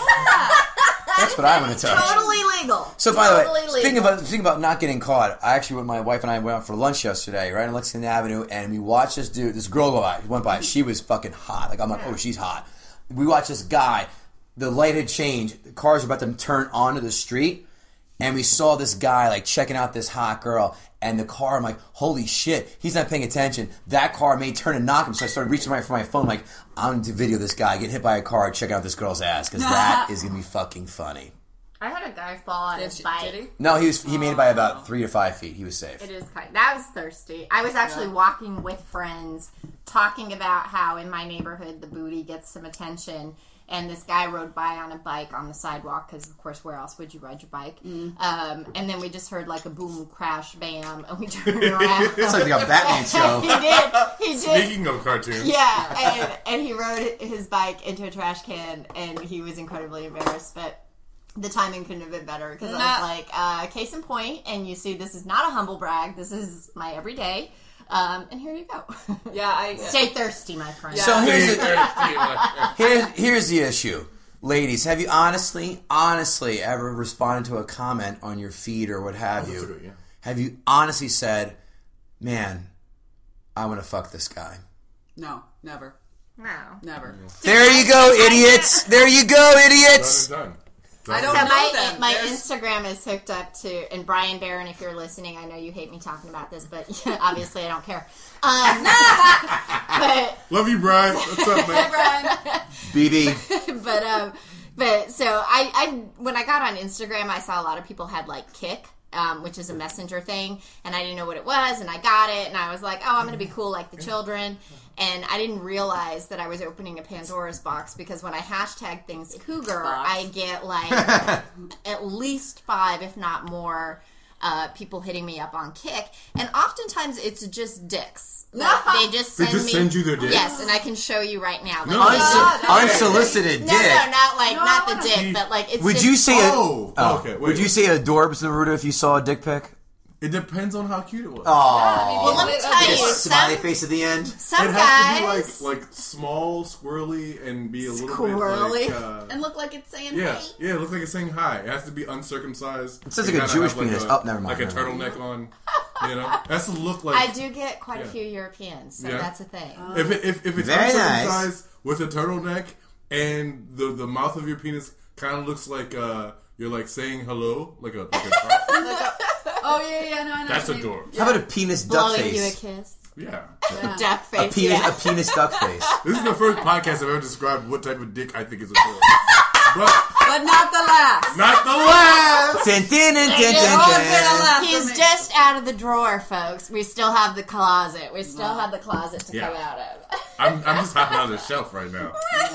That's what I want to touch. Totally legal. So, by the way, Totally speaking legal. about speaking about not getting caught, I actually, with my wife and I went out for lunch yesterday, right on Lexington Avenue, and we watched this dude, this girl go by, went by. She was fucking hot. Like I'm like, oh, she's hot. We watched this guy. The light had changed. The cars were about to turn onto the street, and we saw this guy like checking out this hot girl. And the car, I'm like, holy shit, he's not paying attention. That car may turn and knock him. So I started reaching right for my phone, like, I'm going to video this guy get hit by a car checking out this girl's ass because that is going to be fucking funny. I had a guy fall on Did, his she, bike. did he? No, he was he made it by about three to five feet. He was safe. It is kind. That was thirsty. I was actually Yeah. walking with friends, talking about how in my neighborhood the booty gets some attention, and this guy rode by on a bike on the sidewalk because, of course, where else would you ride your bike? Mm. Um, and then we just heard like a boom, crash, bam, and we turned around. It's like a Batman show. he did. He did. Speaking of cartoons, Yeah, and, and he rode his bike into a trash can, and he was incredibly embarrassed, but the timing couldn't have been better, because I Nah. was like, uh, case in point, and you see this is not a humble brag, this is my everyday, um, and here you go. Yeah, I. Stay thirsty, my friend. So here's the, yeah. Here, here's the issue. Ladies, have you honestly, honestly ever responded to a comment on your feed or what have you? That's good, yeah. Have you honestly said, man, I want to fuck this guy? No, never. No. Never. There you go, idiots. There you go, idiots. Done and done. I don't So know my, them. my There's- Instagram is hooked up to, and Brian Barron, if you're listening, I know you hate me talking about this, but obviously I don't care. Um, but Love you, Brian. What's up, man? Brian. B B. but um, but so I, I when I got on Instagram, I saw a lot of people had like Kik, um, which is a messenger thing, and I didn't know what it was, and I got it, and I was like, oh, I'm gonna be cool like the children, and I didn't realize that I was opening a Pandora's box, because when I hashtag things cougar, Box. I get like at least five, if not more. Uh, people hitting me up on Kik, and oftentimes it's just dicks. Like, they just They send just me, send you their dick? Yes, and I can show you right now. Like, No. it's- God, Unso- unsolicited no, dick. no, not like No, not I the wanna dick, see- but like it's. Would just, you say Oh, a, oh, okay. Wait, would you wait. say adorbs, Naruto, if you saw a dick pic? It depends on how cute it was. Oh, Well, let me tell you, smiley some face at the end. some it has guys to be like like small, squirrely, and be a little Squirrely? bit like. Uh, and look like it's saying yeah, hey. yeah. It looks like it's saying hi. It has to be uncircumcised. It sounds You like a gotta Jewish have, like, penis. A, Oh, never mind, Like a never mind. turtleneck on. You know, it has to look like. I do get quite a Yeah. few Europeans, so Yeah. that's a thing. If it, if if it's Very nice. uncircumcised with a turtleneck and the the mouth of your penis kind of looks like uh you're like saying hello like a like a Oh, yeah, yeah, no, I know. that's what you mean. adorable. How about a penis duck Blowing you a face? kiss, Yeah. Yeah. duck A face. penis, yeah. a penis duck face. This is the first podcast I've ever described what type of dick I think is adorable. But But not the last. not the last. Dun, dun, dun, dun, just dun, won't dun. be the last. He's for me. just out of the drawer, folks. We still have the closet. We still have the closet to Yeah. come out of. I'm I'm just hopping out of the shelf right now.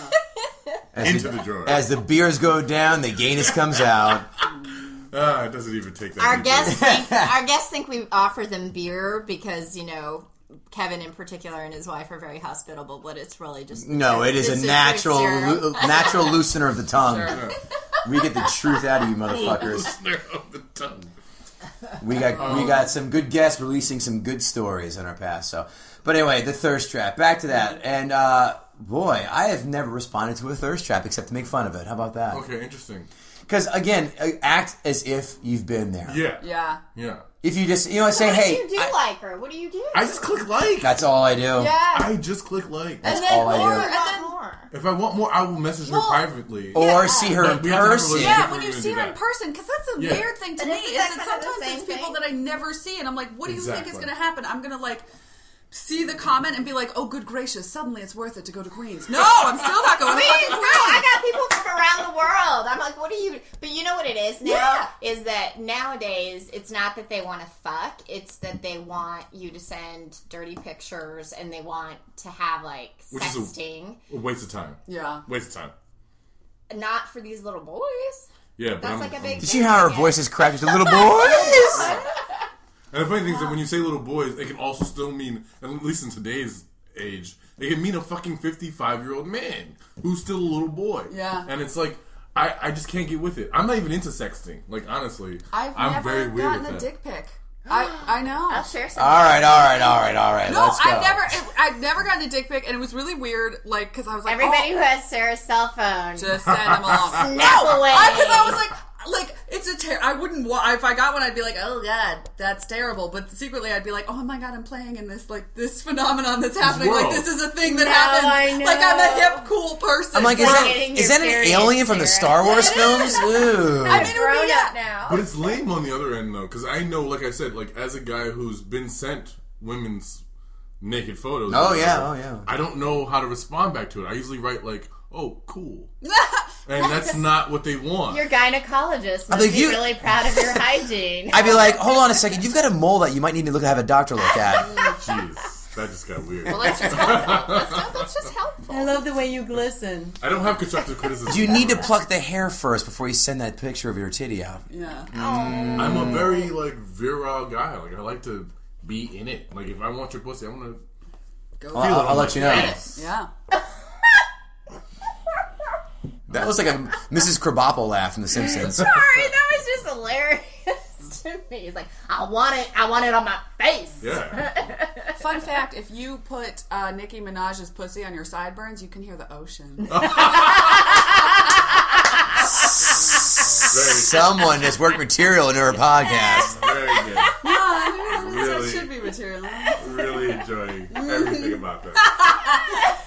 As Into the, the drawer. As the beers go down, the gayness comes out. Ah, it doesn't even take that. Our deep. guests think our guests think we offer them beer because, you know, Kevin in particular and his wife are very hospitable, but it's really just the No, truth. it is It's a the natural, truth lu- serum. natural loosener of the tongue. Yeah. We get the truth out of you, motherfuckers. Snare of the tongue. We got we got some good guests releasing some good stories in our past. So, but anyway, the thirst trap. Back to that, and uh, boy, I have never responded to a thirst trap except to make fun of it. How about that? Okay, interesting. Because again, uh, act as if you've been there. Yeah. Yeah. Yeah. If you just you know say, What hey, do you do I- like her? What do you do? I just click like. that's all I do. Yeah. I just click like. That's and then all I more, do. and then more. If I want more, I will message her Well, privately. Or Yeah. see her But in we have to have a person. relationship. yeah, if when we're you gonna see do her in that. person, because that's a Yeah. weird thing to But me. isn't Is that that kind of the sometimes same it's people thing? that I never see, and I'm like, what do you think is Exactly. going to happen? I'm going to like see the comment and be like, oh, good gracious, suddenly it's worth it to go to Queens. No, I'm still not going to Please, fucking no, Queens. I got people from around the world. I'm like, what do you? But you know what it is now Yeah. is that nowadays it's not that they want to fuck; it's that they want you to send dirty pictures and they want to have like Which is a- sexting. A waste of time. Yeah. Waste of time. Not for these little boys. Yeah, but That's I'm, like a I'm- big. Did you hear how her voice is cracked with the little boys? And the funny thing is that when you say little boys, it can also still mean, at least in today's age, it can mean a fucking fifty-five-year-old man who's still a little boy. Yeah. And it's like, I, I just can't get with it. I'm not even into sexting. Like, honestly. I've I'm never very weird gotten with a that. dick pic. I I know. I'll share some. All right, all right, all right, all right. No, Let's go. I've never, I've never gotten a dick pic, and it was really weird. Like, because I was like, Everybody oh, who has Sarah's cell phone, just send them along. snap no, away. because I, was like, like it's a ter- I wouldn't. Wa- if I got one, I'd be like, oh god, that's terrible. But secretly, I'd be like, oh my god, I'm playing in this like this phenomenon that's happening. Like world. this is a thing that No, happens. I know. Like I'm a hip, cool person. I'm like, is We're that, getting is your that an period, alien from the Sarah. Star Wars It films? is. Ooh. I mean, it would grown be up yeah. now. But it's lame on the other end, though, because I know, like I said, like, as a guy who's been sent women's naked photos. Oh, or yeah, whatever, oh, yeah. I don't know how to respond back to it. I usually write, like, oh, cool. and that's not what they want. Your gynecologist must like, be you- really proud of your hygiene. I'd be like, hold on a second, you've got a mole that you might need to look have a doctor look at. Jeez, that just got weird. Well, that's just helpful. That's, that's just helpful. I love the way you glisten. I don't have constructive criticism. You need to pluck the hair first before you send that picture of your titty out. Yeah. I'm a very like virile guy. Like I like to be in it. Like if I want your pussy, I want to Go Well, feel I'll, it I'll on let my you know. face. Yeah. That was like a Missus Krabappel laugh from The Simpsons. Sorry, that was just hilarious to me. He's like, I want it. I want it on my face. Yeah. Fun fact: if you put uh, Nicki Minaj's pussy on your sideburns, you can hear the ocean. Very, Someone has worked material into her podcast. very good. Yeah, maybe Really? that should be material. Really enjoying everything about that.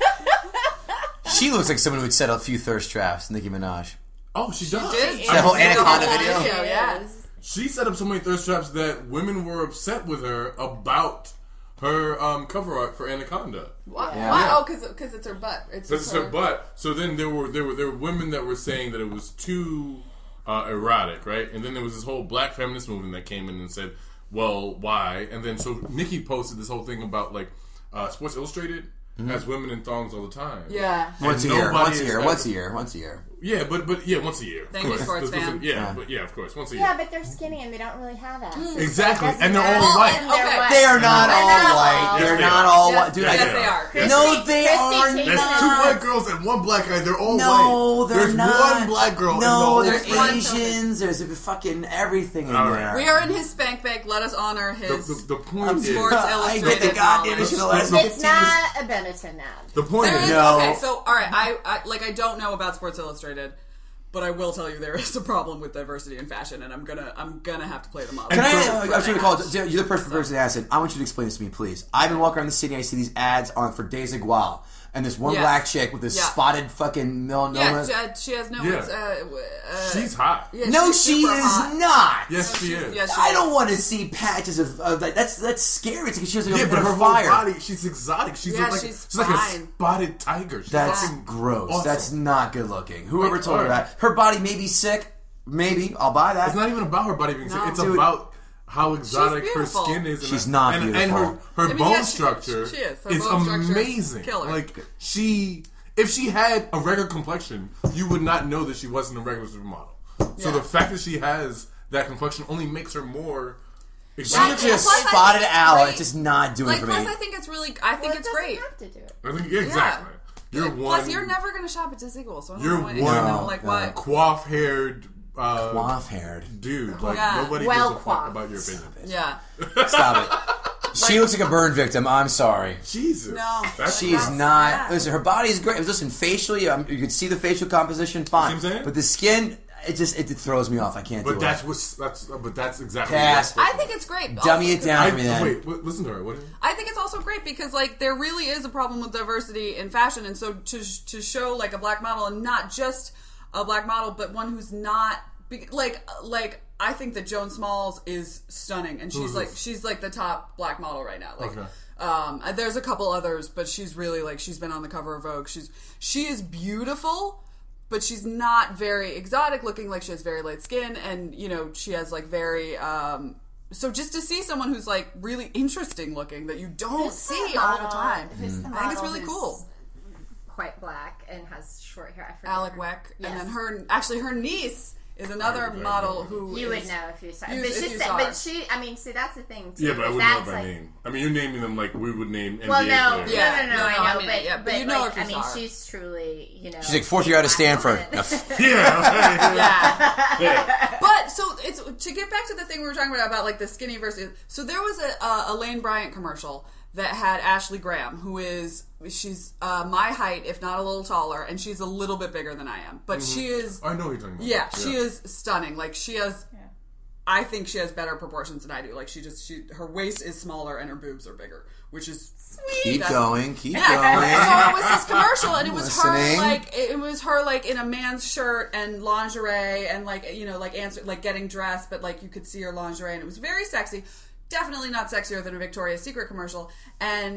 She looks like someone who would set a few thirst traps, Nicki Minaj. Oh, she does. Did That whole Anaconda whole video? video, yeah. She set up so many thirst traps that women were upset with her about her um, cover art for Anaconda. What? Yeah. Why? Oh, because it's her butt. It's This just is her butt. So then there were there were there were women that were saying that it was too uh, erotic, right? And then there was this whole black feminist movement that came in and said, "Well, why?" And then so Nikki posted this whole thing about like uh, Sports Illustrated has women in thongs all the time. Yeah. Once a And year, nobody once a is year, ever- once a year, once a year. Yeah, but but yeah, once a year. of Thank you, course. sports This was a- fan. Yeah, Yeah. but yeah, of course, once a year. Yeah, but they're skinny and they don't really have asses. Exactly, So it and they're doesn't all matter. white. And they're Okay. white. They are not They're all not white. all. They're Yes, they not are. all Yes, white. Dude, yes, I, they are. Christy- No, they Christy are takes There's them two out. white girls and one black guy. They're all No, white. they're There's not. one black girl. No, in the there's whole one Asians. There's a fucking everything in All there. right. We are in his spank bank. Let us honor The, his. the, the point I'm is, Sports I Illustrated get the goddamn knowledge. issue the last The- It's not a Benetton ad. the point There is, is, No. Okay, so all right, I, I like I don't know about Sports Illustrated, but I will tell you there is a problem with diversity in fashion, and I'm gonna I'm gonna have to play the model. Can I? so- I was trying to call. It, you're the first person to ask it. I want you to explain this to me, please. I've been walking around the city. and I see these ads on for Desigual, and this one Yes. black chick with this Yeah. spotted fucking Yeah, melanoma. she, she has no. Yeah. Uh, uh, she's hot. yeah, no, she's she super is hot. not. Yes, she She's- is. yeah, she I is. don't want to see patches of, of like, that's that's scary. It's like she has like Yeah, a but bit her of whole fire. body, she's exotic. She's Yeah, like she's she's like a fine. spotted tiger. She's That's fucking gross. awesome. That's not good looking. Whoever Like, told her alright. that, her body may be sick. Maybe I'll buy that. It's not even about her body being sick. No. It's Dude. about how exotic her beautiful. skin is. And She's not and, beautiful. And her, her I mean, bone yeah, she- structure she is. Her is bone structure is amazing. killer. Like she, if she had a regular complexion, you would not know that she wasn't a regular supermodel. So Yeah. the fact that she has that complexion only makes her more. She exotic. looks like a Plus, I think spotted it's owl. great. It's just not doing Like, it for plus, me. I think it's really. I think Well, it it's doesn't great. have to do it. I think yeah, exactly. You're Plus, one. you're never gonna shop at Desigual, so I don't You're know what, one- you know, like No, what. coif haired. Uh, Coif haired. Dude, like Yeah. nobody Well gives a fuck coiffed. about your opinion. Yeah. Stop it. She looks like a burn victim. I'm sorry. Jesus, No. that's She's That's not. bad. Listen, her body is great. Listen, facially, um, you can see the facial composition, fine. See what I'm saying? But the skin, it just it, throws me off. I can't But do that's it. what's that's but that's exactly. Cass. what I think it's great. Dummy Also, it down I, for me then. wait, wait, listen to her. What is it? I think it's also great because like there really is a problem with diversity in fashion, and so to to show like a black model and not just a black model, but one who's not be- like like I think that Joan Smalls is stunning, and she's Who's like this? she's like the top black model right now. Like, Okay. um, there's a couple others, but she's really like she's been on the cover of Vogue. She's she is beautiful, but she's not very exotic looking. Like she has very light skin, and you know she has like very. Um, so just to see someone who's like really interesting looking that you don't Who's see the all the model- time, who's the I think it's model really who's cool. Quite black and has short hair. I forget Alec her. Weck, Yes. and then her actually her niece is another I- I model know. who You would is- know if you saw. you- But if she you said, saw but her. she. I mean, see, that's the thing too. Yeah, but I is wouldn't know that's by like, name. I mean, you're naming them like we would name N B A Well, no, players. Yeah. no, no, no, No, I no, know, I mean, but, yeah, but but you know like, if you I mean, saw her. she's truly, you know, She's like fourth year out of black Stanford. woman. Yeah. yeah. yeah. But so it's to get back to the thing we were talking about about like the skinny versus. So there was a uh, a Lane Bryant commercial that had Ashley Graham, who is she's uh, my height, if not a little taller, and she's a little bit bigger than I am, but she is. I know what you're talking about. Yeah, she is stunning. Like she has. I think she has better proportions than I do. Like she just she her waist is smaller and her boobs are bigger, which is sweet. Keep That's- going. Keep Yeah, going. so it was this commercial, and it was Listening. her like it was her like in a man's shirt and lingerie, and like you know like answer like getting dressed, but like you could see her lingerie, and it was very sexy. Definitely not sexier than a Victoria's Secret commercial. And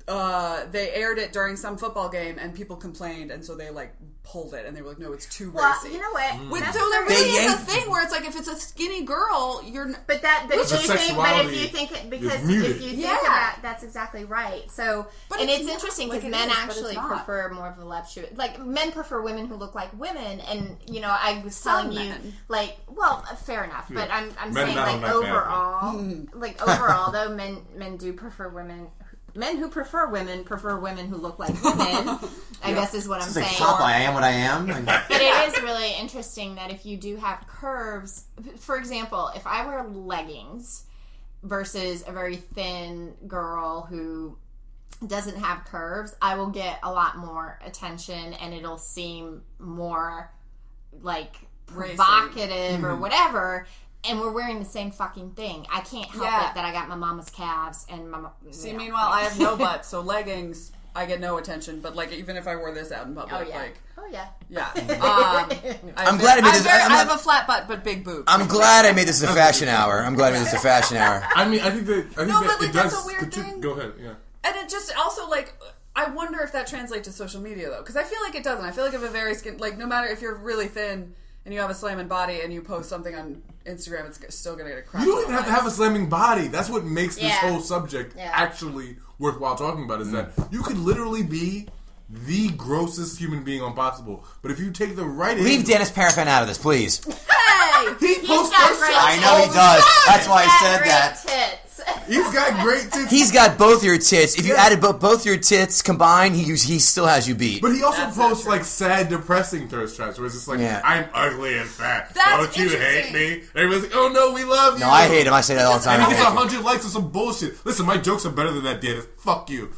uh, they aired it during some football game, and people complained, and so they like pulled it, and they were like, "No, it's too Well, racy." you know what? Mm. With, That's so there the really They is a yanked- thing where it's like if it's a skinny girl, you're. N- But that, but if The you think, but if sexuality you think, it, because is muted. if you think Yeah. about, that's exactly right. So, But and it's it's, not, interesting like because it men is, but it's actually not. prefer more of the voluptuous. Like men prefer women who look like women, and you know, I was telling Some you, men. like, well, fair enough, but I'm, I'm Men saying not like on that overall, like overall, though men men do prefer women. Men who prefer women prefer women who look like women. I guess is what I'm It's saying. like Popeye, I am what I am. And- But it is really interesting that if you do have curves, for example, if I wear leggings versus a very thin girl who doesn't have curves, I will get a lot more attention and it'll seem more like Racy. provocative or whatever. And we're wearing the same fucking thing. I can't help Yeah. it that I got my mama's calves and my. See, you know. meanwhile, I have no butt, so leggings, I get no attention. But like, even if I wore this out in public, Oh yeah. like, Oh yeah. yeah. Um, I'm glad I made I'm this- very- I'm I not- have a flat butt, but big boobs. I'm glad I made this a fashion hour. I'm glad I made this a fashion hour. I mean, I think that I think No, that but, like, it that's does. a weird contrib- thing. Go ahead. Yeah. And it just also like I wonder if that translates to social media though, because I feel like it doesn't. I feel like if a very skin, like no matter if you're really thin and you have a slamming body and you post something on Instagram, it's still gonna get a crap. You don't even have to have a slamming body. That's what makes this Yeah. whole subject Yeah. actually worthwhile talking about. Is that you could literally be the grossest human being on possible, but if you take the right Leave angle- Dennis Parafan out of this, please. Hey, he He's posts got those great shots I know he all the does. time. That's why I Got said great that. Tits. He's got great tits. He's got both your tits. If you Yeah. added bo- both your tits combined, he he still has you beat. But he also That's not posts true. like sad, depressing thirst traps where it's just like, Yeah. I'm ugly and fat. That's Don't you hate interesting. me? And everybody's like, oh no, we love you. No, I hate him. I say that all the time. And I he gets a hate him. hundred likes on some bullshit. Listen, my jokes are better than that, Dennis. Fuck you.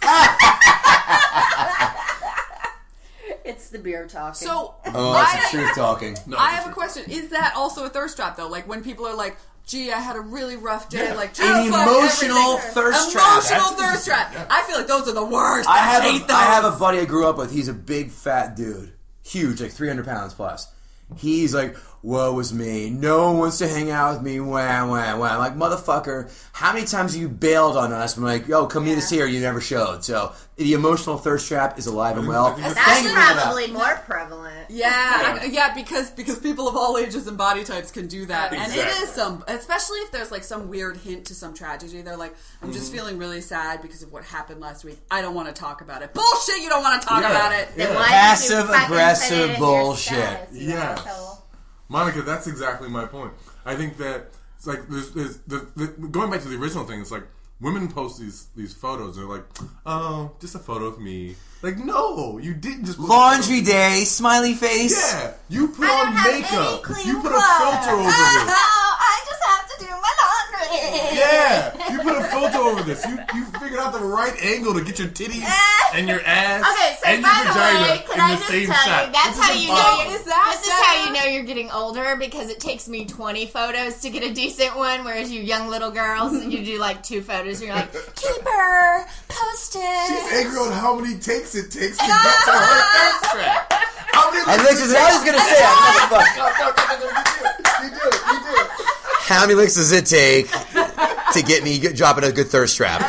It's the beer talking. so Oh, that's I, the truth talking. No, I it's have a true. question. Is that also a thirst trap though? Like when people are like, "Gee, I had a really rough day." Yeah. Like An oh, fuck emotional everything. thirst trap. Emotional That's- thirst trap. yeah. I feel like those are the worst. I I, have hate a, those. I have a buddy I grew up with. He's a big fat dude, huge, like three hundred pounds plus. He's like, woe was me. No one wants to hang out with me. Wah, wah, wah. I'm like, motherfucker, how many times have you bailed on us? I'm like, yo, come meet us here. You never showed. So the emotional thirst trap is alive and well. I think Thank that's you for that. probably more prevalent. Yeah, I- yeah, because because people of all ages and body types can do that, and it Exactly. is some, especially if there's like some weird hint to some tragedy. They're like, "I'm just feeling really sad because of what happened last week. I don't want to talk about it." Bullshit! You don't want to talk Yeah. about it. Yeah. Then why did you Passive fucking aggressive put it in your bullshit. status, you Yeah. asshole? Monica, that's exactly my point. I think that it's like there's, there's the, the going back to the original thing. It's like women post these these photos. They're like, oh, just a photo of me. Like, no, you didn't just post a Laundry photo. day, smiley face. Yeah, you put I on don't have makeup. any clean You put a clothes. filter over this. Oh, I just have to do my laundry. Yeah, you put a filter over this. You you figured out the right angle to get your titties and your ass Okay, so and your by the vagina way, can in I the just same tell shot. you, that's This is how you know impossible. you're, Is that this is how better? you know you're getting older because it takes me twenty photos to get a decent one, whereas you young little girls, you do like two photos and you're like, keep her posted. She's angry on how many takes it takes to get to her thirst trap. How many And licks this is does it what I was gonna say. I was like, Go, go, go, go, go. You do it. You do it. You do it. how many licks does it take to get me get, dropping a good thirst trap?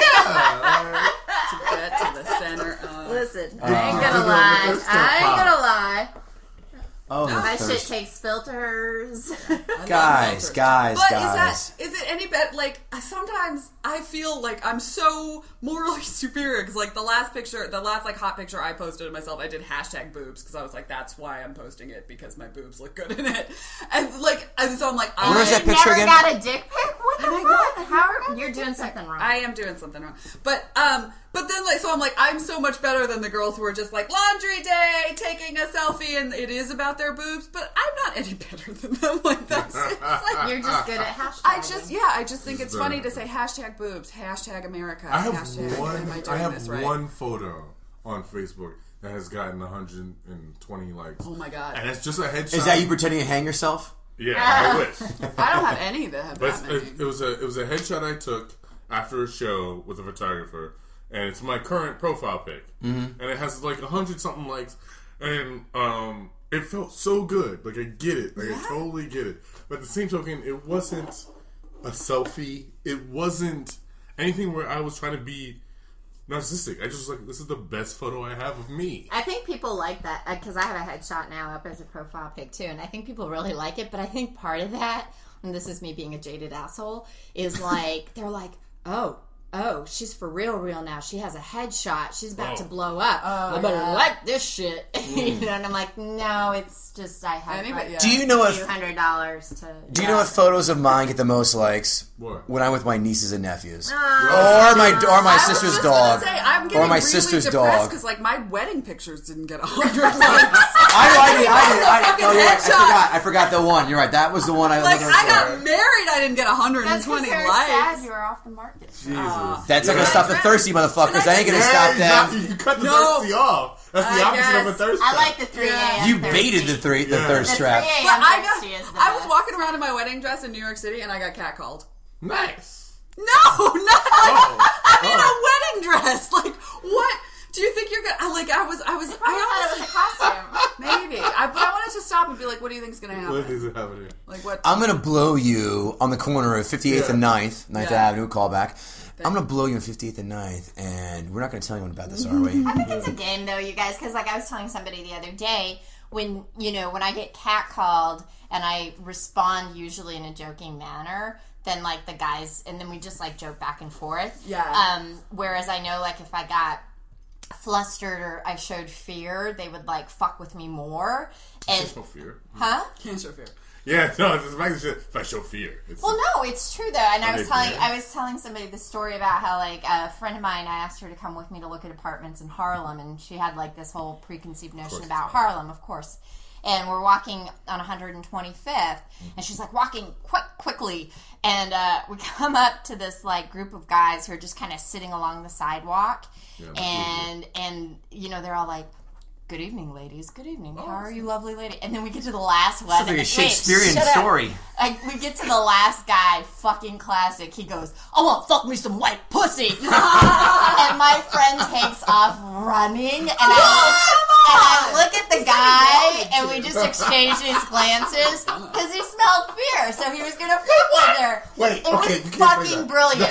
To get to the center of. Listen, I Uh, ain't uh, gonna lie. let's go I ain't pop. gonna lie. Oh, My thirst. shit takes filters. Guys, guys, But guys. is that is it any better? Like sometimes I feel like I'm so morally superior because like the last picture, the last like hot picture I posted of myself, I did hashtag boobs because I was like, that's why I'm posting it because my boobs look good in it, and like and so I'm like, Where is I, that picture Never again? got a dick pic? What the I know. fuck? How are, you're doing something wrong. I am doing something wrong, but um. But then, like, so I'm like, I'm so much better than the girls who are just like laundry day, taking a selfie, and it is about their boobs. But I'm not any better than them. Like that's, it's like, You're just good at hashtags. I just, yeah, I just think it's Very funny to good. say hashtag boobs, hashtag America, I have hashtag. one. Am I doing I have this right? one photo on Facebook that has gotten one hundred twenty likes. Oh my god! And it's just a headshot. Is that you pretending to hang yourself? Yeah, I wish. I don't have any that have But that it's- many. it, it was a it was a headshot I took after a show with a photographer, and it's my current profile pic, mm-hmm. and it has like a hundred something likes, and um, it felt so good. Like I get it, like Yeah. I totally get it. But at the same token, it wasn't a selfie. It wasn't anything where I was trying to be narcissistic. I just was like, this is the best photo I have of me. I think people like that because I have a headshot now up as a profile pic too, and I think people really like it. But I think part of that, and this is me being a jaded asshole, is like they're like, oh. Oh, she's for real, real now. She has a headshot. She's about oh. to blow up. Oh, I better yeah. like this shit. Mm. You know, and I'm like, no, it's just I have Anybody, yeah. Do you know a what? few hundred dollars to. Do you know what photos of mine get the most likes? What? When I'm with my nieces and nephews, uh, or my or my I sister's was just dog, say, I'm or getting my really sister's depressed dog. because like my wedding pictures didn't get a hundred likes. I, I did. I did. I, fucking oh, you're right. I headshot. forgot. I forgot the one. You're right. That was the one I Like was I got married, I didn't get one hundred That's twenty because likes. sad you were off the market. Jesus. Uh, That's not gonna stop the thirsty motherfuckers. I ain't gonna Yeah, stop you them. got- You cut the No. thirsty off. That's the I opposite guess. of a thirst I trap. like the three a.m. You thirsty. baited the three, the Yeah. thirst The trap. three a.m. But I thirsty got, is the I was best. walking around in my wedding dress in New York City and I got catcalled. Nice. No, not like, Oh. I'm in Oh. a wedding dress. Like, what? Do you think you're gonna? I, like, I was, I was, I I thought it was a costume. maybe. I, but I wanted to stop and be like, what do you think's gonna happen? What is happening? Like, what? I'm gonna blow you on the corner of fifty-eighth Yeah. and ninth, ninth Yeah. Avenue, callback. I'm gonna blow you on fifty-eighth and ninth, and we're not gonna tell anyone about this, are we? I think it's a game though, you guys, because like I was telling somebody the other day, when you know when I get catcalled and I respond usually in a joking manner, then like the guys, and then we just like joke back and forth. Yeah. Um. Whereas I know like if I got flustered or I showed fear, they would like fuck with me more. And There's no fear. huh? Can't show fear. Yeah, no, it's the fact that shit, if I show fear. It's Well, no, it's true though. And I Are was they telling, bad? I was telling somebody the story about how like a friend of mine, I asked her to come with me to look at apartments in Harlem, and she had like this whole preconceived notion it's about not. Harlem, of course. And we're walking on one hundred twenty-fifth, and she's like walking quick, quickly, and uh, we come up to this like group of guys who are just kind of sitting along the sidewalk, Yeah, and and you know they're all like, "Good evening, ladies. Good evening. Oh, How are you, lovely lady?" And then we get to the last one. Sounds like a Wait, Shakespearean shut up. story. Like, we get to the last guy, fucking classic. He goes, "I want to fuck me some white pussy." And my friend takes off running, and I, and I look at the guy, and we just exchange these glances because he smelled fear, so he was gonna fuck with her. Wait, it okay, you was can't fucking bring that. brilliant.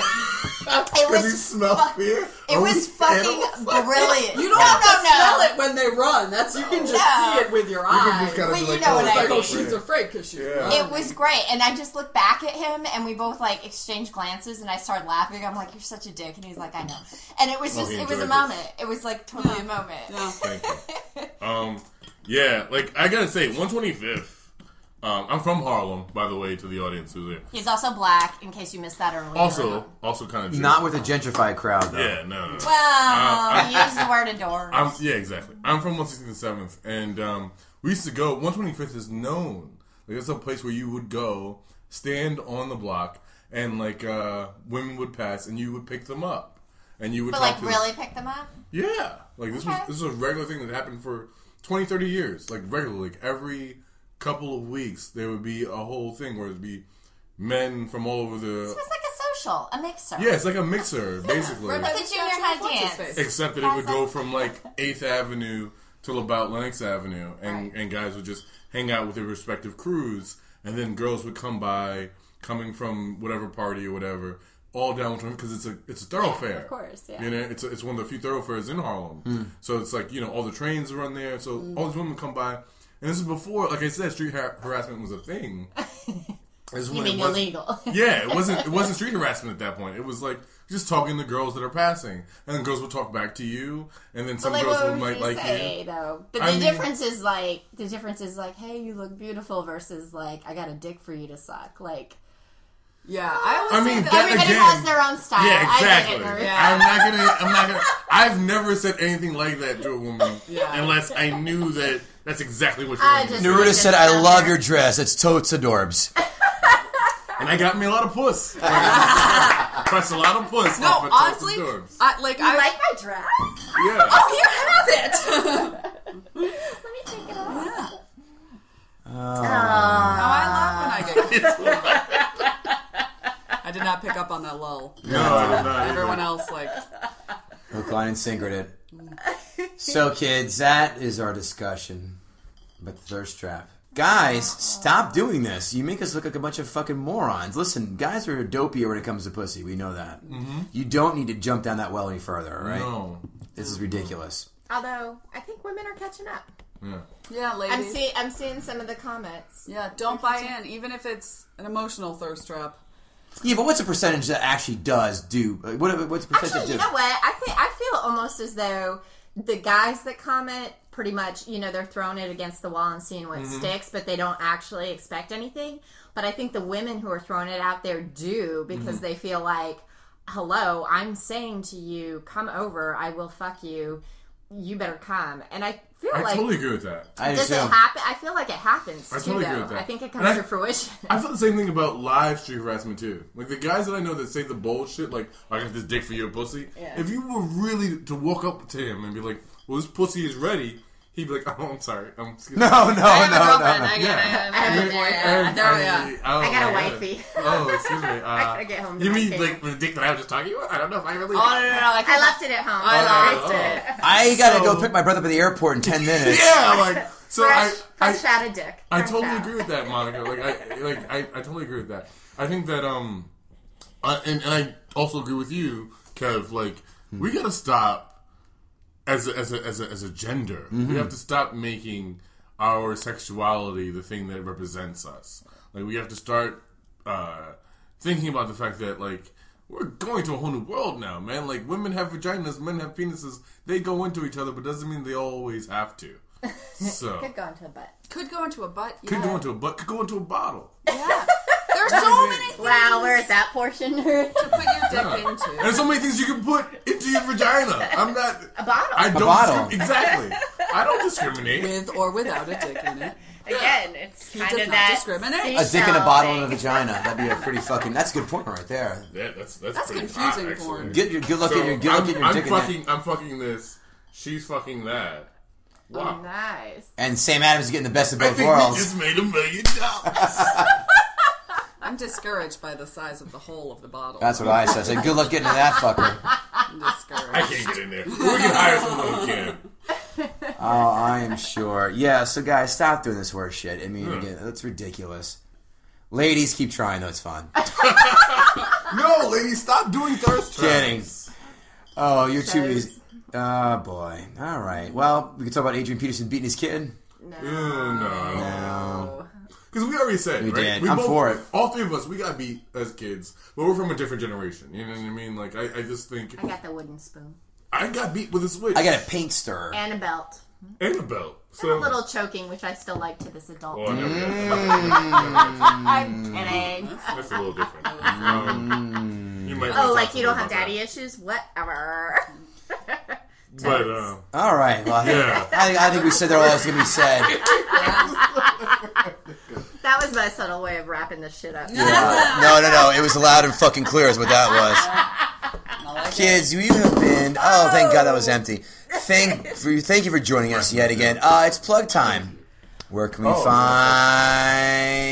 It Does was he smell fu- fear? It Are was we fucking animals? brilliant. You don't no, have to no, no. smell it when they run. That's you can just No. see it with your You can eyes. just kinda Well, be you like, know oh, what it's I Like, oh, mean. she's afraid because she's Yeah. running. It was great, and I just looked back at him, and we both like exchanged glances, and I started laughing. I'm like, "You're such a dick," and he's like, "I know." And it was Oh, just, he it was a enjoyed moment. It was like totally Yeah. a moment. Yeah. Thank you. Um, yeah, like I gotta say, one twenty-fifth. Um, I'm from Harlem, by the way, to the audience who's there. He's also black, in case you missed that earlier. Also, also kind of Not with a gentrified crowd, though. Yeah, no, no. no. Well, you used the word adore. I'm, yeah, exactly. I'm from one sixty-seventh, and um, we used to go. one twenty-fifth is known. Like it's a place where you would go, stand on the block, and like uh, women would pass, and you would pick them up, and you would but talk like to really them. pick them up. Yeah, like this Okay. was this was a regular thing that happened for twenty, thirty years. Like regularly, like every couple of weeks, there would be a whole thing where it'd be men from all over the. It was like a social, a mixer. Yeah, it's like a mixer, basically. Right by Like the a junior statue high of what's his dance. face. Except that it would go from like eighth Avenue till about Lenox Avenue, and, Right. and guys would just hang out with their respective crews, and then girls would come by, coming from whatever party or whatever, all down because it's a it's a thoroughfare. Of course, yeah. You know, it's a, it's one of the few thoroughfares in Harlem. So it's like you know all the trains run there, so Mm. all these women come by, and this is before, like I said, street har- harassment was a thing. This is You when mean it wasn't- illegal? yeah, it wasn't it wasn't street harassment at that point. It was like just talking to girls that are passing, and then girls would talk back to you, and then some Well, like, girls what would would might you like say, you. though? But I the mean- difference is like the difference is like, hey, you look beautiful versus like, I got a dick for you to suck. Like Yeah, I always I say mean, that. that everybody again- has their own style. Yeah, I exactly. get it, Marie. Yeah. I'm not gonna. I'm not gonna. I've never said anything like that to a woman Yeah. unless I knew that that's exactly what she I wanted. just- Neruda said, "I love your dress. It's totes adorbs." And I got me a lot of puss. Pressed a lot of puss. No, off of honestly, Toasted Dorbs. I, like You I like my dress? Yeah. Oh, you have it. Let me take it off. Yeah. Oh. Oh, I love when I get. I did not pick up on that lull. No, I did not. Everyone else like. Hook, line, and sinkered it. So, kids, that is our discussion about the thirst trap. Guys, stop doing this. You make us look like a bunch of fucking morons. Listen, guys are dopier when it comes to pussy. We know that. Mm-hmm. You don't need to jump down that well any further, all right? No. This is ridiculous. Although, I think women are catching up. Yeah. Yeah, ladies. I'm, see- I'm seeing some of the comments. Yeah, don't buy in, even if it's an emotional thirst trap. Yeah, but what's a percentage that actually does do? What, what's the percentage Actually, you do? know what? I think I feel almost as though the guys that comment pretty much, you know, they're throwing it against the wall and seeing what Mm-hmm. sticks, but they don't actually expect anything. But I think the women who are throwing it out there do because Mm-hmm. they feel like, hello, I'm saying to you, come over, I will fuck you, you better come. And I feel I like... totally agree with that. I does just it happen? I feel like it happens, I too, totally though. agree with that. I think it And comes I- to fruition. I felt the same thing about live street harassment too. Like the guys that I know that say the bullshit, like I got this dick for your pussy. Yeah. If you were really to walk up to him and be like, "Well, this pussy is ready," he'd be like, "Oh, I'm sorry, I'm excuse No, me." no, I have no, a no, girlfriend. no. I got Yeah. it. I have a boyfriend. There we are. oh, I got a my wifey. God. Oh, excuse me. Uh, I gotta get home to You my mean kid. like the dick that I was just talking about? I don't know if I really. Oh, no, no, no. I, I left it at home. I I left it. I gotta So- go pick my brother up at the airport in ten minutes. Yeah, like so. Fresh, I, I, fresh out of dick. I Fresh totally out. agree with that, Monica. Like I like I, I totally agree with that. I think that um, I, and and I also agree with you, Kev. Like we gotta stop as a, as a as a as a gender. Mm-hmm. We have to stop making our sexuality the thing that represents us. Like we have to start uh, thinking about the fact that like we're going to a whole new world now, man. Like women have vaginas, men have penises. They go into each other, but doesn't mean they always have to. So Could go into a butt. Could go into a butt. Yeah. could go into a but could go into a bottle. Yeah. There's so many things Wow, where's that portion? to put your dick And into. there's so many things you can put into your vagina. I'm not A bottle. I don't bottle. discrim- exactly. I don't discriminate. With or without a dick in it. Again, it's He kind does of not that discriminate. A dick in a seashell bottle thing. and a vagina. That'd be a pretty fucking. That's a good point right there. Yeah, that's that's, That's pretty confusing hot, actually. porn. Get your good look So, at your good I'm, look at your I'm dick in fucking that. I'm fucking this. She's fucking that. Wow. Nice. And Sam Adams is getting the best of I both think we worlds. just made a million dollars. I'm discouraged by the size of the hole of the bottle. That's what I said. I said, good luck getting to that fucker. I'm discouraged. I can't get in there. We can hire someone who can. Oh, I am sure. Yeah, so guys, stop doing this horse shit. I mean, Yeah. again, that's ridiculous. Ladies, keep trying, though. It's fun. No, ladies, stop doing thirst Kidding. traps. Oh, you're too Shows. easy. Oh, boy. All right. Well, we can talk about Adrian Peterson beating his kid. No. Ew, no. No. Because we already said, We right? did. We I'm both, for it. All three of us, we got beat as kids, but we're from a different generation. You know what I mean? Like, I, I just think I got the wooden spoon. I got beat with a switch I got a paint stirrer. And a belt. and a belt. And So a little choking, which I still like to this adult. Oh, I never got Mm. that. I'm kidding. That's a little different. Um, you might Oh, wanna like talk you to don't me have about daddy issues? Whatever. that. But uh, All right. Well, I think, Yeah. I, think, I think we said all that's going to be said. That was my subtle way of wrapping this shit up. Yeah. No, no, no. It was loud and fucking clear is what that was. I like it. Kids, you have been... Oh, thank God that was empty. Thank for thank you for joining us yet again. Uh, it's plug time. Where can we Oh, find...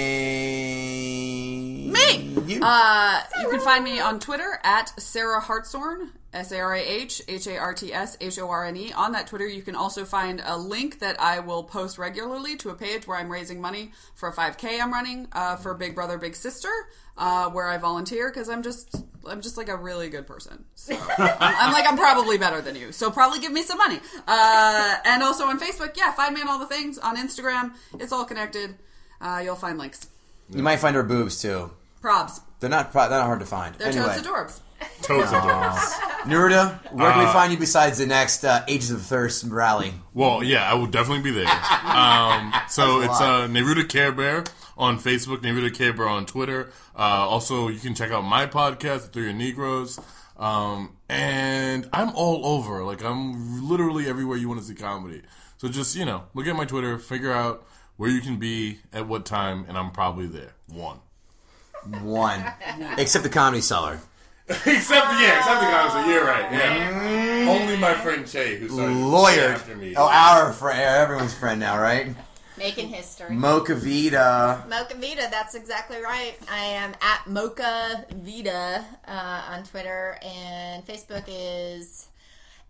Me! You? Uh, you can find me on Twitter at Sarah Hartshorn, S A R A H H A R T S H O R N E. On that Twitter, you can also find a link that I will post regularly to a page where I'm raising money for a five K I'm running uh, for Big Brother Big Sister, uh, where I volunteer because I'm just I'm just like a really good person. So I'm like I'm probably better than you, so probably give me some money. Uh, and also on Facebook, yeah, find me on all the things. On Instagram, it's all connected. Uh, you'll find links. You might find her boobs, too. Probs. They're not, pro- they're not hard to find. They're anyway. totes adorbs. toes are doors. Neruda, where can we Uh, find you besides the next uh, Ages of Thirst rally? Well, yeah, I will definitely be there. Um, so That's a it's lot. uh, Neruda Care Bear on Facebook, Neruda Care Bear on Twitter. Uh, also, you can check out my podcast, The Three Negroes. Um, and I'm all over. Like, I'm literally everywhere you want to see comedy. So just, you know, look at my Twitter, figure out where you can be, at what time, and I'm probably there. One. One. Except the Comedy Cellar. except, yeah, except the comments. You're right, yeah. Only my friend Che, who started Lawyered. after me. Oh, our friend. Everyone's friend now, right? Making history. Mocha Vita. Mocha Vita, that's exactly right. I am at Mocha Vita uh, on Twitter, and Facebook is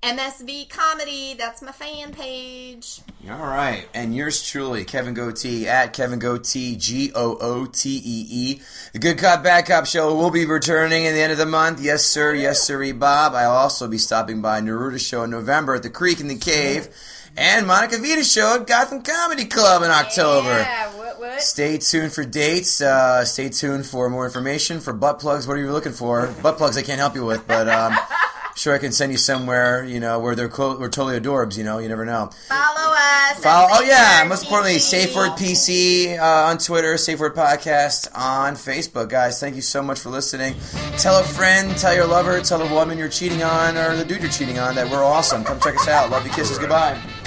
M S V Comedy. That's my fan page. All right. And yours truly, Kevin Goatee, at Kevin Goatee, G O O T E E. The Good Cop, Bad Cop show will be returning at the end of the month. Yes, sir. Yes, sirree, Bob. I'll also be stopping by Naruto show in November at the Creek in the Cave. And Monica Vita's show at Gotham Comedy Club in October. Yeah, what, what? Stay tuned for dates. Uh, stay tuned for more information. For butt plugs, what are you looking for? Butt plugs I can't help you with, but um, sure I can send you somewhere, you know, where they're co- we're totally adorbs, you know, you never know. Follow us. Follow, oh yeah, most P C. importantly, Safe Word P C uh, on Twitter, Safe Word Podcast on Facebook. Guys, thank you so much for listening. Tell a friend, tell your lover, tell the woman you're cheating on or the dude you're cheating on that we're awesome. Come check us out. Love you, kisses, goodbye.